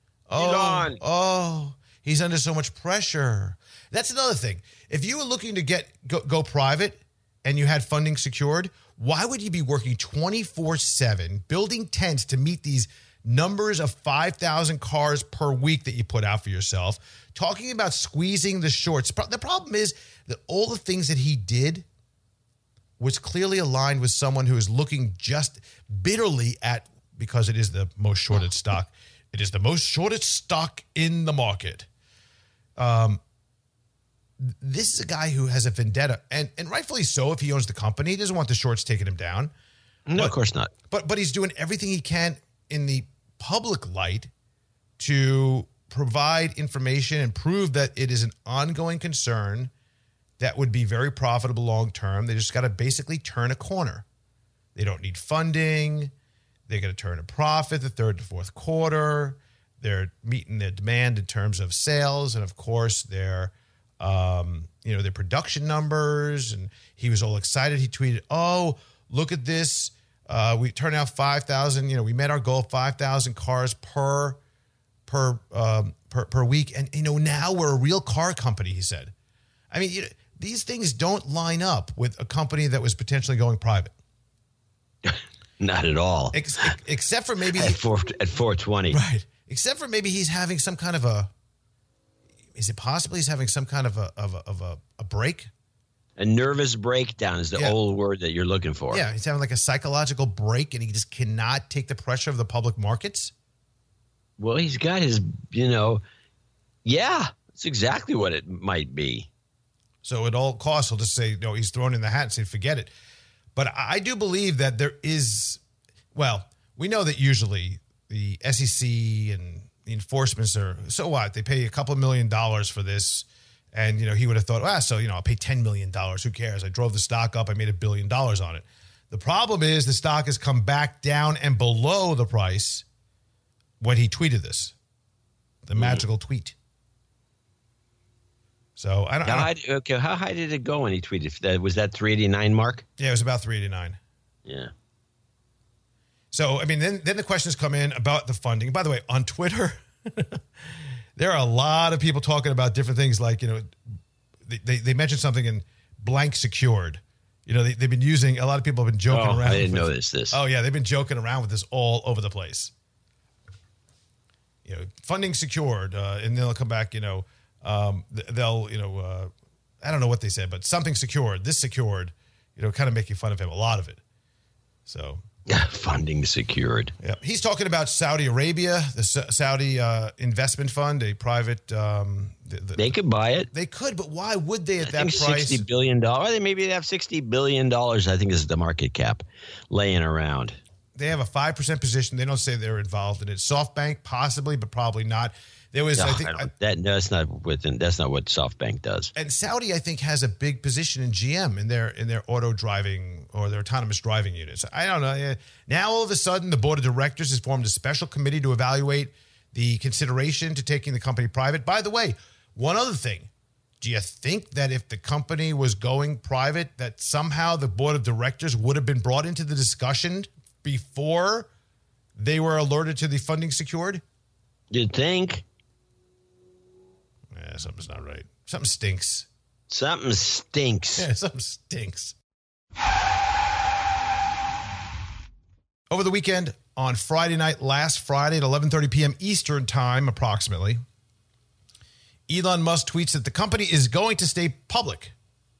Oh, he's under so much pressure. That's another thing. If you were looking to go private and you had funding secured, why would you be working 24/7, building tents to meet these numbers of 5,000 cars per week that you put out for yourself, talking about squeezing the shorts? The problem is that all the things that he did was clearly aligned with someone who is looking just bitterly at, because it is the most shorted stock. It is the most shorted stock in the market. This is a guy who has a vendetta, and rightfully so if he owns the company. He doesn't want the shorts taking him down. No, of course not. But he's doing everything he can in the public light to provide information and prove that it is an ongoing concern that would be very profitable long term. They just got to basically turn a corner. They don't need funding. They're going to turn a profit the third to fourth quarter. They're meeting their demand in terms of sales and, of course, their production numbers. And he was all excited. He tweeted, "Oh, look at this! We turned out 5,000. We met our goal, 5,000 cars per week. And now we're a real car company." He said. I mean, these things don't line up with a company that was potentially going private. Not at all. Except for maybe at 420. Right. Except for maybe he's having some kind of a. Is it possible he's having some kind of a break? A nervous breakdown is the old word that you're looking for. Yeah, he's having like a psychological break, and he just cannot take the pressure of the public markets. Well, he's got his, that's exactly what it might be. So at all costs, he'll just say, he's thrown in the hat and say, forget it. But I do believe that there is, we know that usually the SEC and the enforcements are, so what? They pay a couple of $1 million for this. And, he would have thought, I'll pay $10 million. Who cares? I drove the stock up. I made $1 billion on it. The problem is the stock has come back down and below the price when he tweeted this, the magical tweet. So I don't know. How high did it go when he tweeted? Was that 389 mark? Yeah, it was about 389. Yeah. So, I mean, then the questions come in about the funding. By the way, on Twitter, there are a lot of people talking about different things like, they mentioned something in blank secured. They've been using, a lot of people have been joking around. I didn't know this. Oh, yeah, they've been joking around with this all over the place. Funding secured, and they'll come back, they'll, I don't know what they said, but something secured, this secured, kind of making fun of him, a lot of it. So. Funding secured. Yeah. He's talking about Saudi Arabia, the Saudi investment fund, a private. They could buy it. They could, but why would they at I that think price? $60 billion. Maybe they have $60 billion. I think this is the market cap laying around. They have a 5% position. They don't say they're involved in it. SoftBank, possibly, but probably not. There was, that's not what SoftBank does. And Saudi, I think, has a big position in GM in their auto driving or their autonomous driving units. I don't know. Now all of a sudden, the board of directors has formed a special committee to evaluate the consideration to taking the company private. By the way, one other thing. Do you think that if the company was going private, that somehow the board of directors would have been brought into the discussion before they were alerted to the funding secured? You'd think. Yeah, something's not right. Something stinks. Something stinks. Yeah, something stinks. Over the weekend, on Friday night, last Friday at 11:30 p.m. Eastern time, approximately, Elon Musk tweets that the company is going to stay public.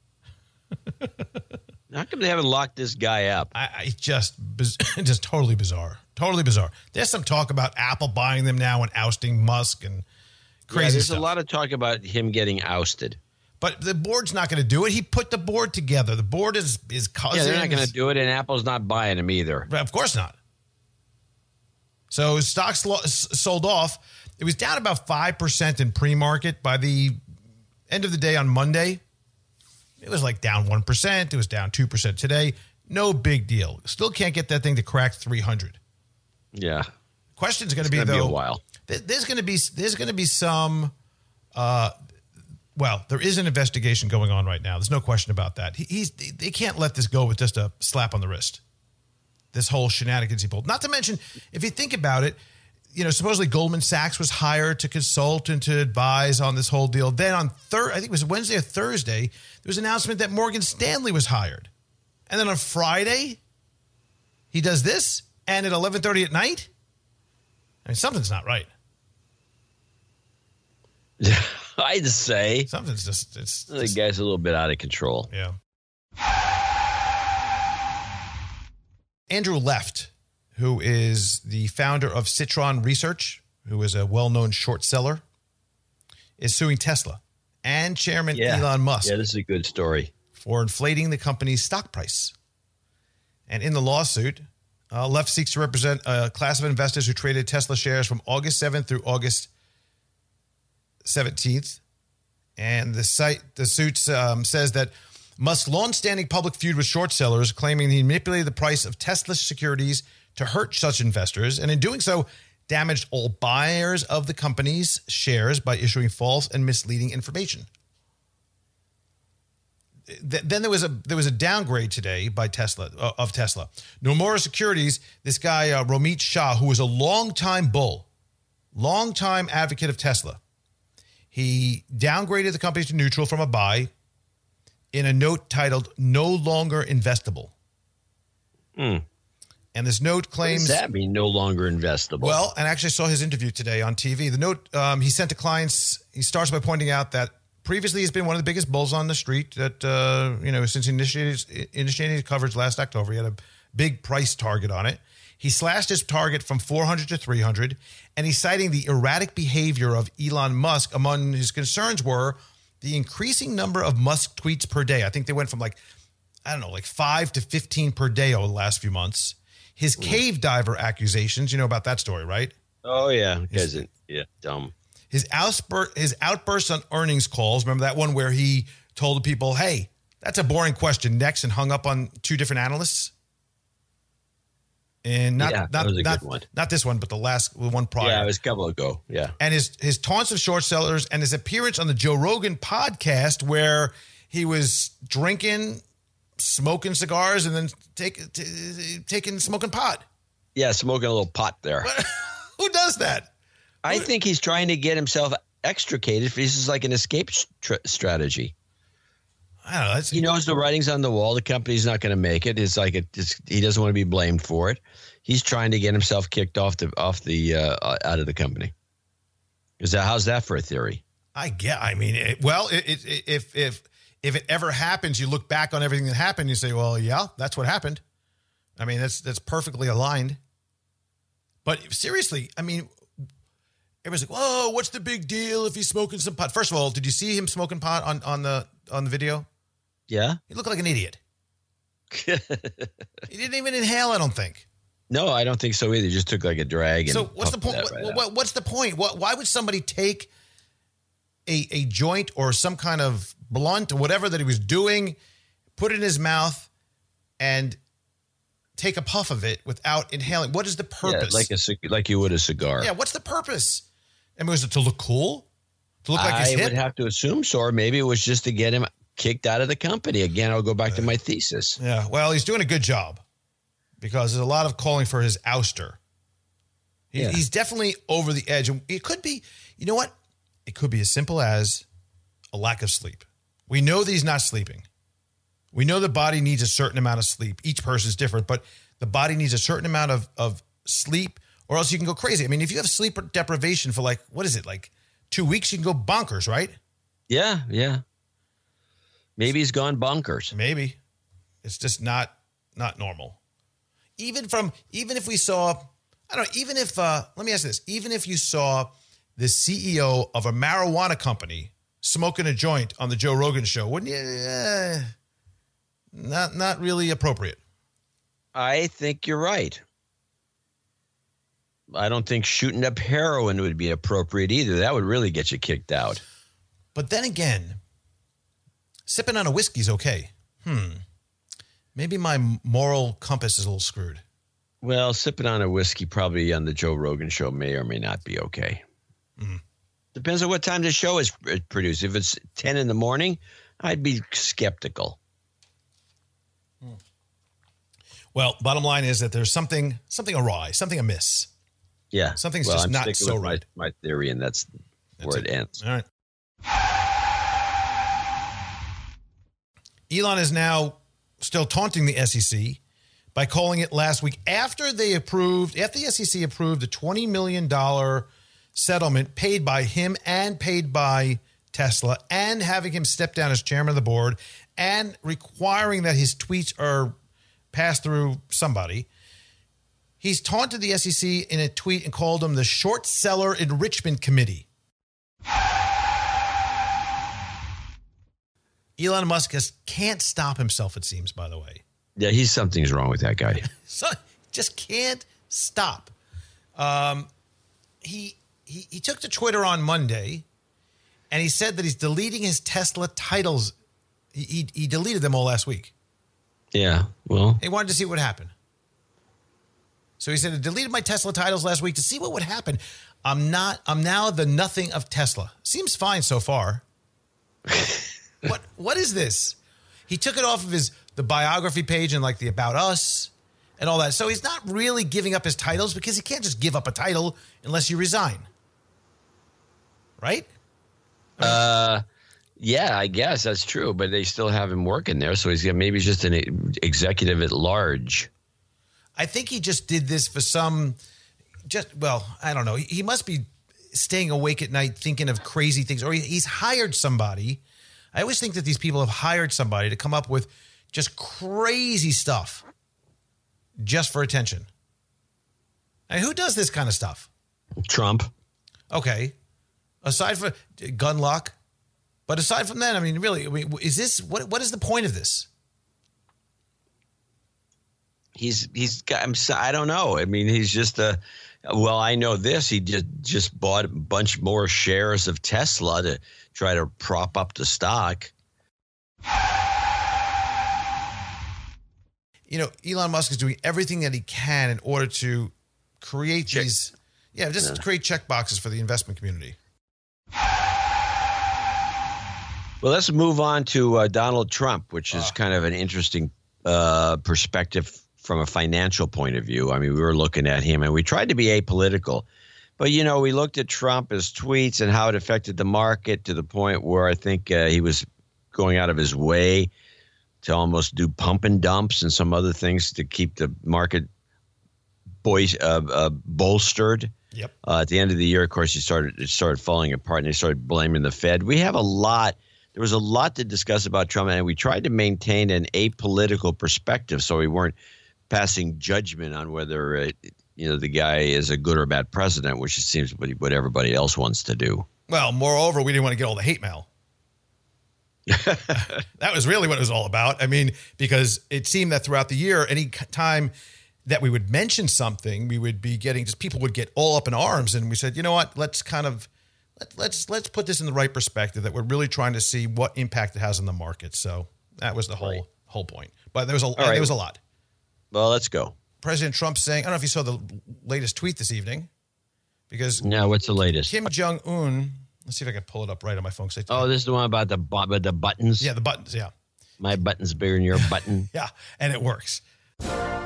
How come they haven't locked this guy up? Just totally bizarre. Totally bizarre. There's some talk about Apple buying them now and ousting Musk and crazy there's stuff. a lot of talk about him getting ousted. But the board's not going to do it. He put the board together. The board is cousin. Yeah, they're not going to do it, and Apple's not buying him either. Of course not. So stocks sold off. It was down about 5% in pre-market. By the end of the day on Monday, it was like down 1%. It was down 2% today. No big deal. Still can't get that thing to crack 300. Yeah. Question's going to be, though, be a while. There's going to be some. Well, there is an investigation going on right now. There's no question about that. They can't let this go with just a slap on the wrist. This whole shenanigans he pulled. Not to mention, if you think about it, supposedly Goldman Sachs was hired to consult and to advise on this whole deal. Then on I think it was Wednesday or Thursday, there was an announcement that Morgan Stanley was hired. And then on Friday, he does this, and at 11:30 at night, I mean, something's not right. I'd say something's just the guy's a little bit out of control. Yeah. Andrew Left, who is the founder of Citron Research, who is a well-known short seller, is suing Tesla and Chairman Elon Musk. Yeah, this is a good story. For inflating the company's stock price. And in the lawsuit, Left seeks to represent a class of investors who traded Tesla shares from August 7th through August 17th. And the suit says that Musk's long-standing public feud with short sellers, claiming he manipulated the price of Tesla securities to hurt such investors, and in doing so, damaged all buyers of the company's shares by issuing false and misleading information. Then there was a downgrade today by Tesla of Tesla. Nomura Securities, this guy Romit Shah, who was a longtime bull, longtime advocate of Tesla, he downgraded the company to neutral from a buy in a note titled "No Longer Investable." And this note claims... What does that mean, no longer investable? Well, and I actually saw his interview today on TV. The note he sent to clients, he starts by pointing out that previously he's been one of the biggest bulls on the street that, since he initiated coverage last October. He had a big price target on it. He slashed his target from 400 to 300, and he's citing the erratic behavior of Elon Musk. Among his concerns were the increasing number of Musk tweets per day. I think they went from like 5 to 15 per day over the last few months. His cave diver accusations, you know about that story, right? Oh, yeah. Dumb. His outbursts on earnings calls. Remember that one where he told the people, hey, that's a boring question, next, and hung up on two different analysts? And that was a good one. Not this one, but the one prior. Yeah, it was a couple ago. Yeah. And his taunts of short sellers and his appearance on the Joe Rogan podcast where he was drinking, smoking cigars, and then smoking pot. Yeah, smoking a little pot there. Who does that? I think he's trying to get himself extricated. This is like an escape strategy. I don't know. He knows the writing's on the wall. The company's not going to make it. It's like he doesn't want to be blamed for it. He's trying to get himself kicked out of the company. How's that for a theory? If it ever happens, you look back on everything that happened, you say, well, yeah, that's what happened. I mean, that's perfectly aligned. But seriously, I mean, everybody's like, whoa, what's the big deal if he's smoking some pot? First of all, did you see him smoking pot on the video? Yeah. He looked like an idiot. He didn't even inhale, I don't think. No, I don't think so either. He just took like a drag. So what's the point? What's the point? Why would somebody take a joint or some kind of blunt or whatever that he was doing, put it in his mouth, and take a puff of it without inhaling? What is the purpose? Yeah, like you would a cigar. Yeah, what's the purpose? I mean, was it to look cool? To look like he's hip? I would have to assume so, or maybe it was just to get him kicked out of the company. Again, I'll go back to my thesis. Yeah, well, he's doing a good job because there's a lot of calling for his ouster. He's definitely over the edge. And it could be, you know what? it could be as simple as a lack of sleep. We know that he's not sleeping. We know the body needs a certain amount of sleep. Each person is different, but the body needs a certain amount of sleep or else you can go crazy. I mean, if you have sleep deprivation for 2 weeks, you can go bonkers, right? Yeah. Maybe he's gone bonkers. Maybe. It's just not normal. Even if we saw, I don't know, even if, let me ask you this, even if you saw the CEO of a marijuana company smoking a joint on the Joe Rogan show, wouldn't you? Not really appropriate. I think you're right. I don't think shooting up heroin would be appropriate either. That would really get you kicked out. But then again, sipping on a whiskey is okay. Maybe my moral compass is a little screwed. Well, sipping on a whiskey probably on the Joe Rogan show may or may not be okay. Depends on what time the show is produced. If it's 10 in the morning, I'd be skeptical. Well, bottom line is that there's something awry, something amiss. Yeah. Something's just I'm not so with right. My theory, and that's where it ends. All right. Elon is now still taunting the SEC by calling it last week after the SEC approved a $20 million settlement paid by him and paid by Tesla, and having him step down as chairman of the board and requiring that his tweets are passed through somebody. He's taunted the SEC in a tweet and called them the Short Seller Enrichment Committee. Elon Musk can't stop himself, it seems, by the way. Yeah, something's wrong with that guy. So, just can't stop. He took to Twitter on Monday, and he said that he's deleting his Tesla titles. He deleted them all last week. Yeah, well. He wanted to see what happened. So he said, I deleted my Tesla titles last week to see what would happen. I'm now the nothing of Tesla. Seems fine so far. What is this? He took it off of the biography page and the About Us and all that. So he's not really giving up his titles because he can't just give up a title unless you resign. Right? Yeah, I guess that's true, but they still have him working there, so maybe he's just an executive at large. I think he just did this for I don't know. He must be staying awake at night thinking of crazy things, or he's hired somebody. I always think that these people have hired somebody to come up with just crazy stuff just for attention. I mean, who does this kind of stuff? Trump. Okay. Aside from gun luck. But aside from that, is this what is the point of this? He's got. I don't know. He's just well, I know this. He just bought a bunch more shares of Tesla to try to prop up the stock. Elon Musk is doing everything that he can in order to create create check boxes for the investment community. Well, let's move on to Donald Trump, which is kind of an interesting perspective from a financial point of view. We were looking at him, and we tried to be apolitical. But, we looked at Trump, his tweets, and how it affected the market to the point where I think he was going out of his way to almost do pump and dumps and some other things to keep the market bolstered. Yep. At the end of the year, of course, it started falling apart, and they started blaming the Fed. There was a lot to discuss about Trump, and we tried to maintain an apolitical perspective so we weren't passing judgment on whether the guy is a good or bad president, which it seems what everybody else wants to do. Well, moreover, we didn't want to get all the hate mail. That was really what it was all about. Because it seemed that throughout the year, any time that we would mention something, we would be getting people would get all up in arms, and we said, you know what, let's put this in the right perspective, that we're really trying to see what impact it has on the market. So that was the whole point. But there was a lot. Well, let's go. President Trump saying, I don't know if you saw the latest tweet this evening, because no, what's the latest? Kim Jong-un. Let's see if I can pull it up right on my phone. This is the one about the buttons. Yeah, the buttons. Yeah, my button's bigger than your button. Yeah, and it works.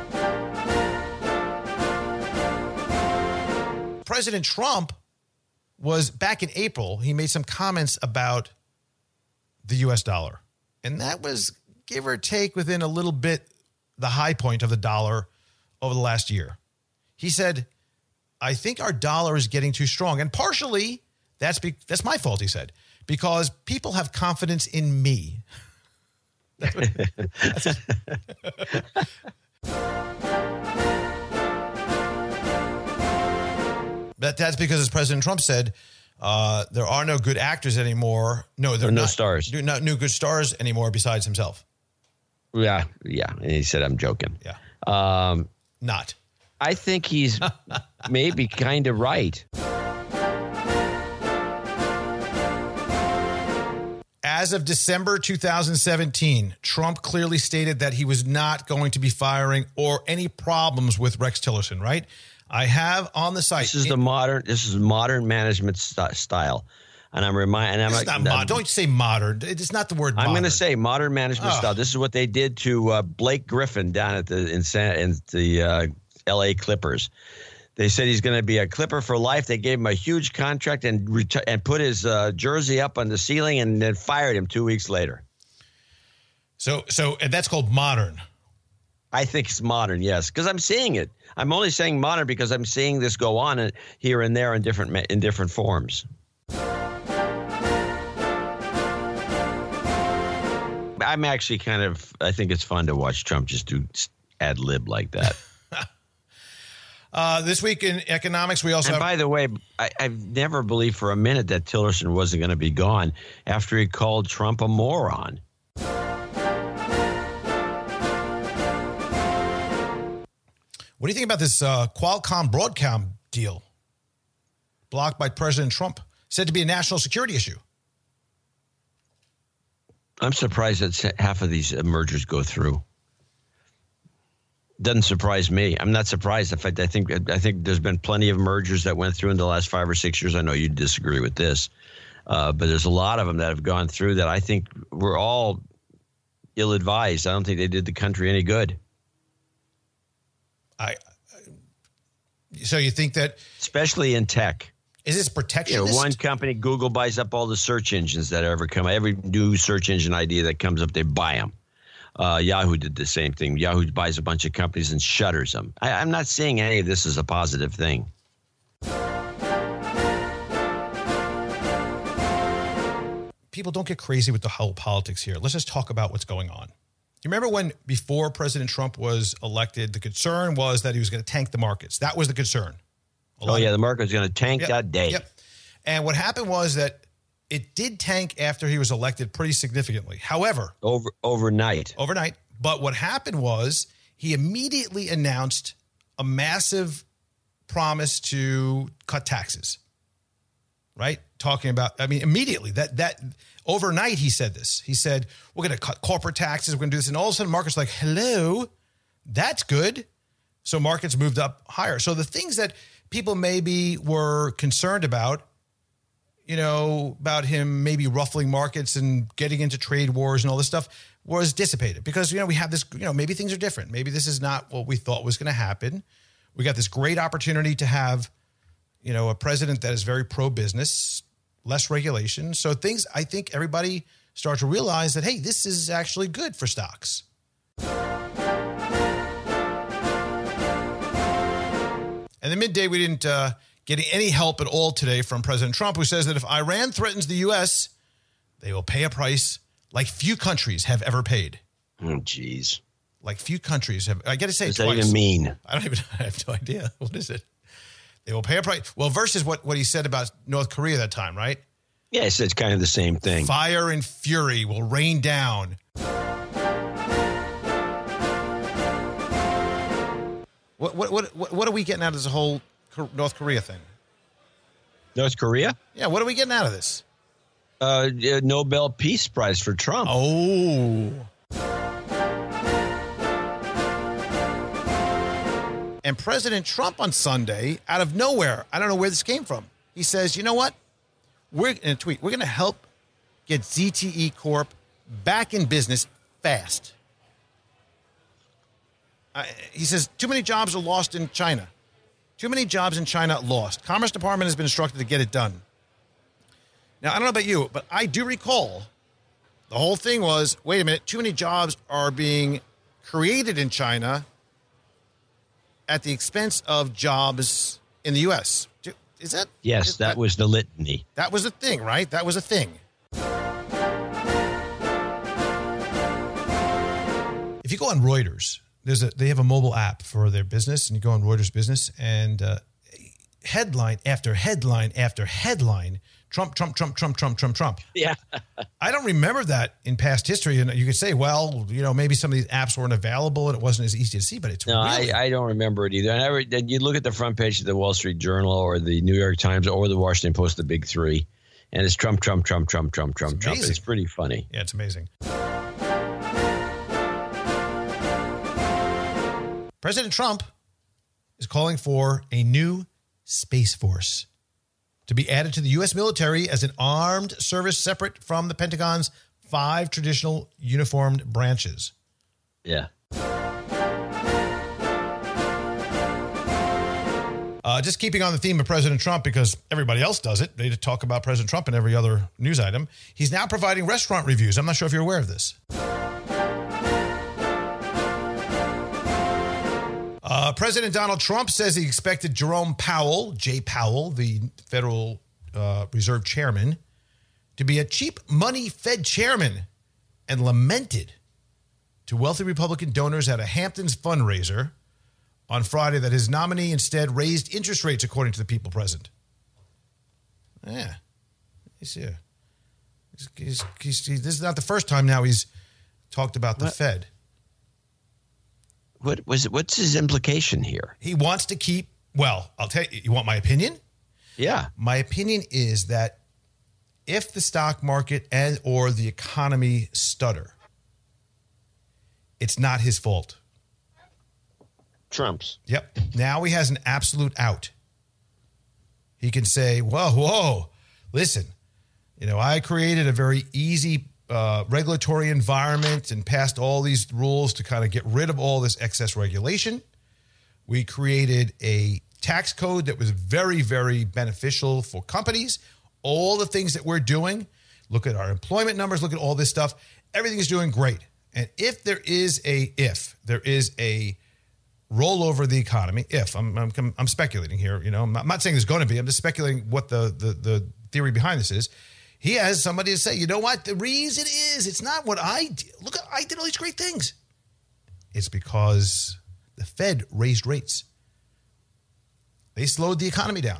President Trump was back in April, he made some comments about the U.S. dollar. And that was, give or take, within a little bit, the high point of the dollar over the last year. He said, I think our dollar is getting too strong. And partially, that's my fault, he said, because people have confidence in me. That's because, as President Trump said, there are no good actors anymore. No, there are no stars. Not no good stars anymore besides himself. Yeah. And he said, I'm joking. Yeah. Not. I think he's maybe kind of right. As of December 2017, Trump clearly stated that he was not going to be firing or any problems with Rex Tillerson, right? I have on the site. This is modern management style. And I'm reminding. Don't say modern. It's not the word modern. I'm going to say modern management style. This is what they did to Blake Griffin down at the L.A. Clippers. They said he's going to be a Clipper for life. They gave him a huge contract and put his jersey up on the ceiling and then fired him 2 weeks later. So and that's called modern. I think it's modern, yes, because I'm seeing it. I'm only saying modern because I'm seeing this go on here and there in different forms. I'm actually I think it's fun to watch Trump just do ad lib like that. This week in economics, we also by the way, I've never believed for a minute that Tillerson wasn't going to be gone after he called Trump a moron. What do you think about this Qualcomm-Broadcom deal? Blocked by President Trump, said to be a national security issue. I'm surprised that half of these mergers go through. Doesn't surprise me. I'm not surprised. In fact, I think there's been plenty of mergers that went through in the last 5 or 6 years. I know you disagree with this, but there's a lot of them that have gone through that I think were all ill-advised. I don't think they did the country any good. So you think that, especially in tech, is this protectionist? One company, Google, buys up all the search engines that ever come. Every new search engine idea that comes up, they buy them. Yahoo did the same thing. Yahoo buys a bunch of companies and shutters them. I'm not seeing any of this as a positive thing. People don't get crazy with the whole politics here. Let's just talk about what's going on. You remember when before President Trump was elected, the concern was that he was going to tank the markets. That was the concern. The market was going to tank that day. Yep. And what happened was that it did tank after he was elected pretty significantly. However, overnight. But what happened was he immediately announced a massive promise to cut taxes. Right? Talking about, immediately that overnight he said this. He said, we're going to cut corporate taxes. We're going to do this. And all of a sudden markets like, hello, that's good. So markets moved up higher. So the things that people maybe were concerned about, about him maybe ruffling markets and getting into trade wars and all this stuff was dissipated because, we have this, maybe things are different. Maybe this is not what we thought was going to happen. We got this great opportunity to have, a president that is very pro-business, less regulation. So I think everybody starts to realize that, hey, this is actually good for stocks. And at midday, we didn't get any help at all today from President Trump, who says that if Iran threatens the U.S., they will pay a price like few countries have ever paid. Oh, geez. Like few countries have. I got to say it twice. What does that even mean? I have no idea. What is it? They will pay a price. Well, versus what he said about North Korea that time, right? Yes, it's kind of the same thing. Fire and fury will rain down. What are we getting out of this whole North Korea thing? North Korea? Yeah, what are we getting out of this? Nobel Peace Prize for Trump. Oh. And President Trump on Sunday, out of nowhere, I don't know where this came from. He says, you know what? In a tweet, we're going to help get ZTE Corp back in business fast. He says, too many jobs are lost in China. Too many jobs in China lost. Commerce Department has been instructed to get it done. Now, I don't know about you, but I do recall the whole thing was, wait a minute, too many jobs are being created in China at the expense of jobs in the U.S. Is that? Yes, that was the litany. That was a thing, right? That was a thing. If you go on Reuters, they have a mobile app for their business, and you go on Reuters Business, and headline after headline after headline, Trump, Trump, Trump, Trump, Trump, Trump, Trump. Yeah. I don't remember that in past history. And you could say, well, maybe some of these apps weren't available and it wasn't as easy to see, but it's no, really... I don't remember it either. And you look at the front page of the Wall Street Journal or the New York Times or the Washington Post, the big three, and it's Trump, Trump, Trump, Trump, Trump, Trump, Trump. It's pretty funny. Yeah, it's amazing. President Trump is calling for a new Space Force to be added to the U.S. military as an armed service separate from the Pentagon's 5 traditional uniformed branches. Yeah. Just keeping on the theme of President Trump, because everybody else does it. They talk about President Trump in every other news item. He's now providing restaurant reviews. I'm not sure if you're aware of this. President Donald Trump says he expected Jerome Powell, Jay Powell, the Federal Reserve Chairman, to be a cheap money Fed chairman, and lamented to wealthy Republican donors at a Hamptons fundraiser on Friday that his nominee instead raised interest rates, according to the people present. Yeah. This is not the first time now he's talked about the Fed. What's his implication here? He wants to keep, well, I'll tell you, you want my opinion? Yeah. My opinion is that if the stock market and or the economy stutter, it's not his fault. Trump's. Yep. Now he has an absolute out. He can say, whoa, listen, I created a very easy regulatory environment and passed all these rules to kind of get rid of all this excess regulation. We created a tax code that was very, very beneficial for companies. All the things that we're doing, look at our employment numbers, look at all this stuff. Everything is doing great. And if there is a rollover of the economy, I'm speculating here, I'm not saying there's going to be, I'm just speculating what the theory behind this is. He has somebody to say, you know what? The reason is it's not what I did. Look, I did all these great things. It's because the Fed raised rates. They slowed the economy down.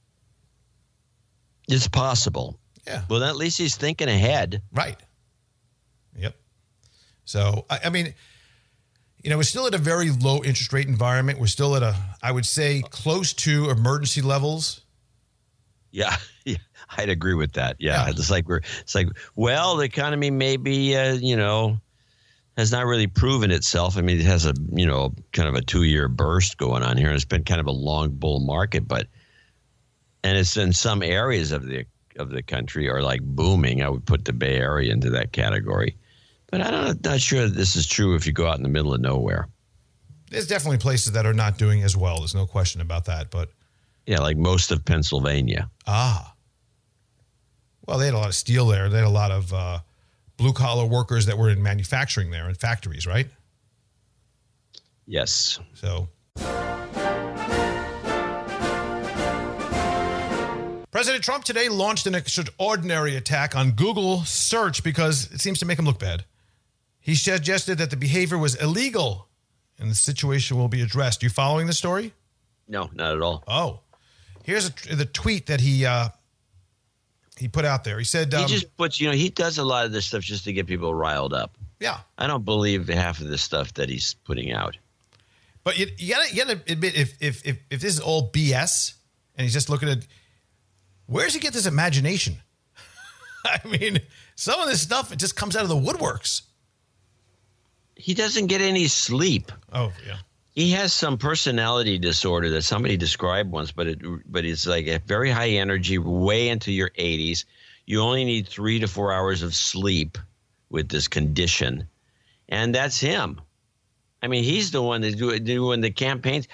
It's possible. Yeah. Well, at least he's thinking ahead. Right. Yep. So, I mean, we're still at a very low interest rate environment. We're still at I would say, close to emergency levels. Yeah, I'd agree with that. Yeah. It's like the economy maybe, has not really proven itself. I mean, it has a, kind of a 2-year burst going on here, and it's been kind of a long bull market, and it's in some areas of the country are like booming. I would put the Bay Area into that category, but I'm not sure that this is true if you go out in the middle of nowhere. There's definitely places that are not doing as well. There's no question about that, but. Yeah, like most of Pennsylvania. Ah. Well, they had a lot of steel there. They had a lot of blue-collar workers that were in manufacturing there in factories, right? Yes. So. President Trump today launched an extraordinary attack on Google search because it seems to make him look bad. He suggested that the behavior was illegal and the situation will be addressed. You following the story? No, not at all. Oh. Here's the tweet that he put out there. He said he just puts, he does a lot of this stuff just to get people riled up. Yeah. I don't believe half of the stuff that he's putting out. But you gotta admit, if this is all BS and he's just looking at, where does he get this imagination? I mean, some of this stuff, it just comes out of the woodworks. He doesn't get any sleep. Oh, yeah. He has some personality disorder that somebody described once, but it's like a very high energy, way into your 80s. You only need 3 to 4 hours of sleep with this condition, and that's him. I mean, he's the one that's doing the campaigns.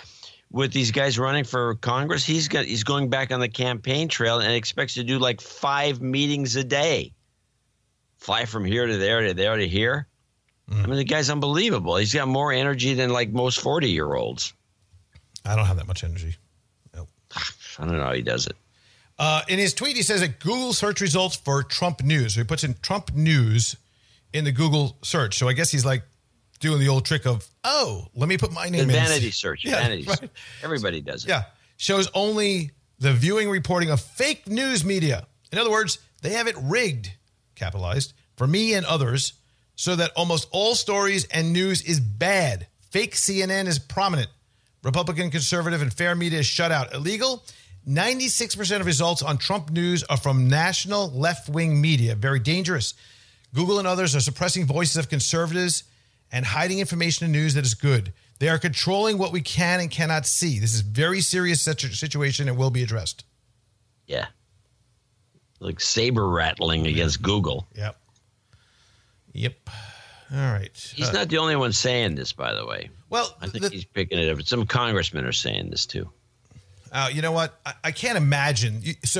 with these guys running for Congress, he's going back on the campaign trail and expects to do like 5 meetings a day. Fly from here to there to here. I mean, the guy's unbelievable. He's got more energy than like most 40-year-olds. I don't have that much energy. Nope. I don't know how he does it. In his tweet, he says that Google search results for Trump news. So he puts in Trump news in the Google search. So I guess he's like doing the old trick of, let me put my name in. Vanity search. Yeah, vanity right. search. Everybody does it. Yeah. Shows only the viewing reporting of fake news media. In other words, they have it rigged, capitalized, for me and others, so that almost all stories and news is bad. Fake CNN is prominent. Republican, conservative, and fair media is shut out. Illegal. 96% of results on Trump news are from national left-wing media. Very dangerous. Google and others are suppressing voices of conservatives and hiding information in news that is good. They are controlling what we can and cannot see. This is a very serious situation and will be addressed. Yeah. Like saber rattling against Google. Yep. All right. He's not the only one saying this, by the way. Well, I think he's picking it up. Some congressmen are saying this too. You know what? I can't imagine.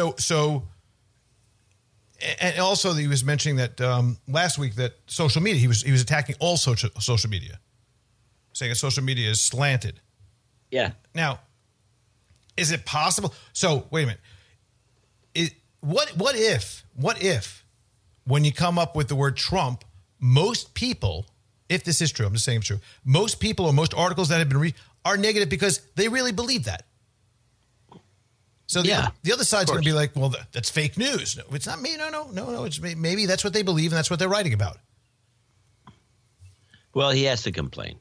And also he was mentioning that last week that social media, he was attacking all social media, saying that social media is slanted. Yeah. Now, is it possible? So wait a minute. What if when you come up with the word Trump, most people, if this is true, I'm just saying it's true, most people or most articles that have been are negative because they really believe that. So the other side's going to be like, well, that's fake news. No, it's not me. No. It's maybe that's what they believe and that's what they're writing about. Well, he has to complain.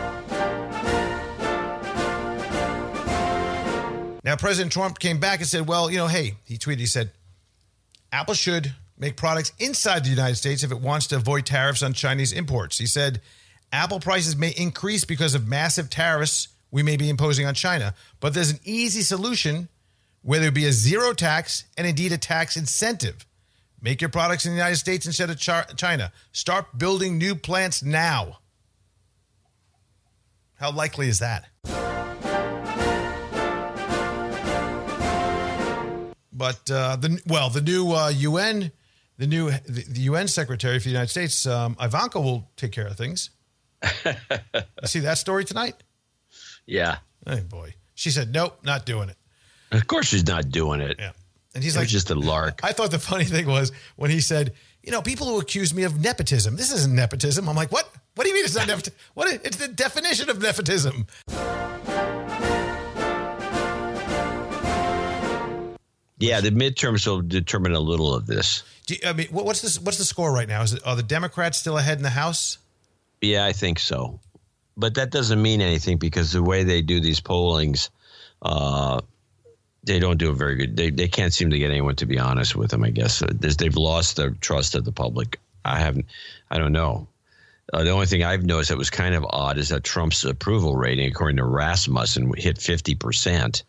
Now, President Trump came back and said, well, hey, he tweeted, he said, Apple should make products inside the United States if it wants to avoid tariffs on Chinese imports. He said, Apple prices may increase because of massive tariffs we may be imposing on China, but there's an easy solution where there be a zero tax and indeed a tax incentive. Make your products in the United States instead of China. Start building new plants now. How likely is that? But the new UN Secretary for the United States, Ivanka, will take care of things. You see that story tonight? Yeah. Hey, boy. She said, nope, not doing it. Of course she's not doing it. Yeah. And he's like, just a lark. I thought the funny thing was when he said, people who accuse me of nepotism. This isn't nepotism. I'm like, what? What do you mean it's not nepotism? It's the definition of nepotism. Yeah, the midterms will determine a little of this. What's the score right now? Are the Democrats still ahead in the House? Yeah, I think so. But that doesn't mean anything because the way they do these pollings, they don't do it very good. They can't seem to get anyone to be honest with them, I guess. They've lost the trust of the public. I don't know. The only thing I've noticed that was kind of odd is that Trump's approval rating, according to Rasmussen, hit 50%.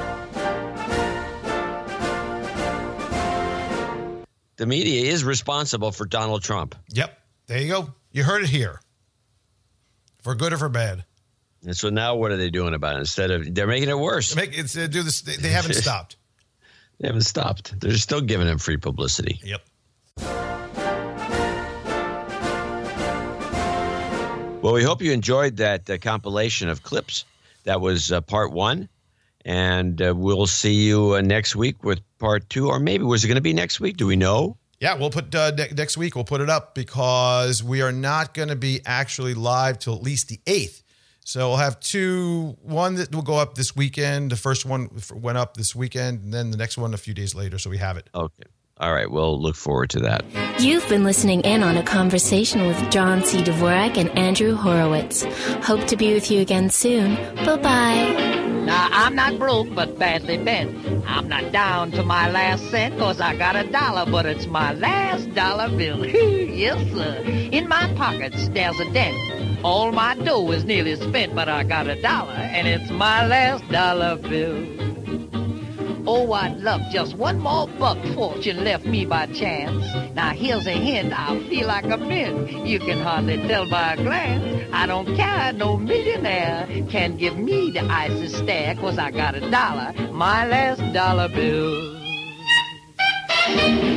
The media is responsible for Donald Trump. Yep. There you go. You heard it here. For good or for bad. And so now what are they doing about it? Instead of, they're making it worse. They haven't stopped. They haven't stopped. They're still giving him free publicity. Yep. Well, we hope you enjoyed that compilation of clips. That was part 1. And we'll see you next week with part 2. Or maybe, was it going to be next week? Do we know? Yeah, we'll put next week. We'll put it up because we are not going to be actually live till at least the 8th. So we'll have 2. One that will go up this weekend. The first one went up this weekend, and then the next one a few days later. So we have it. Okay. All right. We'll look forward to that. You've been listening in on a conversation with John C. Dvorak and Andrew Horowitz. Hope to be with you again soon. Bye-bye. Now, I'm not broke, but badly bent. I'm not down to my last cent, 'cause I got $1, but it's my last dollar bill. Yes, sir. In my pockets, there's a dent. All my dough is nearly spent, but I got $1, and it's my last dollar bill. Oh, I'd love just one more buck fortune left me by chance. Now here's a hint, I feel like a mint. You can hardly tell by a glance. I don't care, no millionaire can give me the icy stare, 'cause I got $1, my last dollar bill.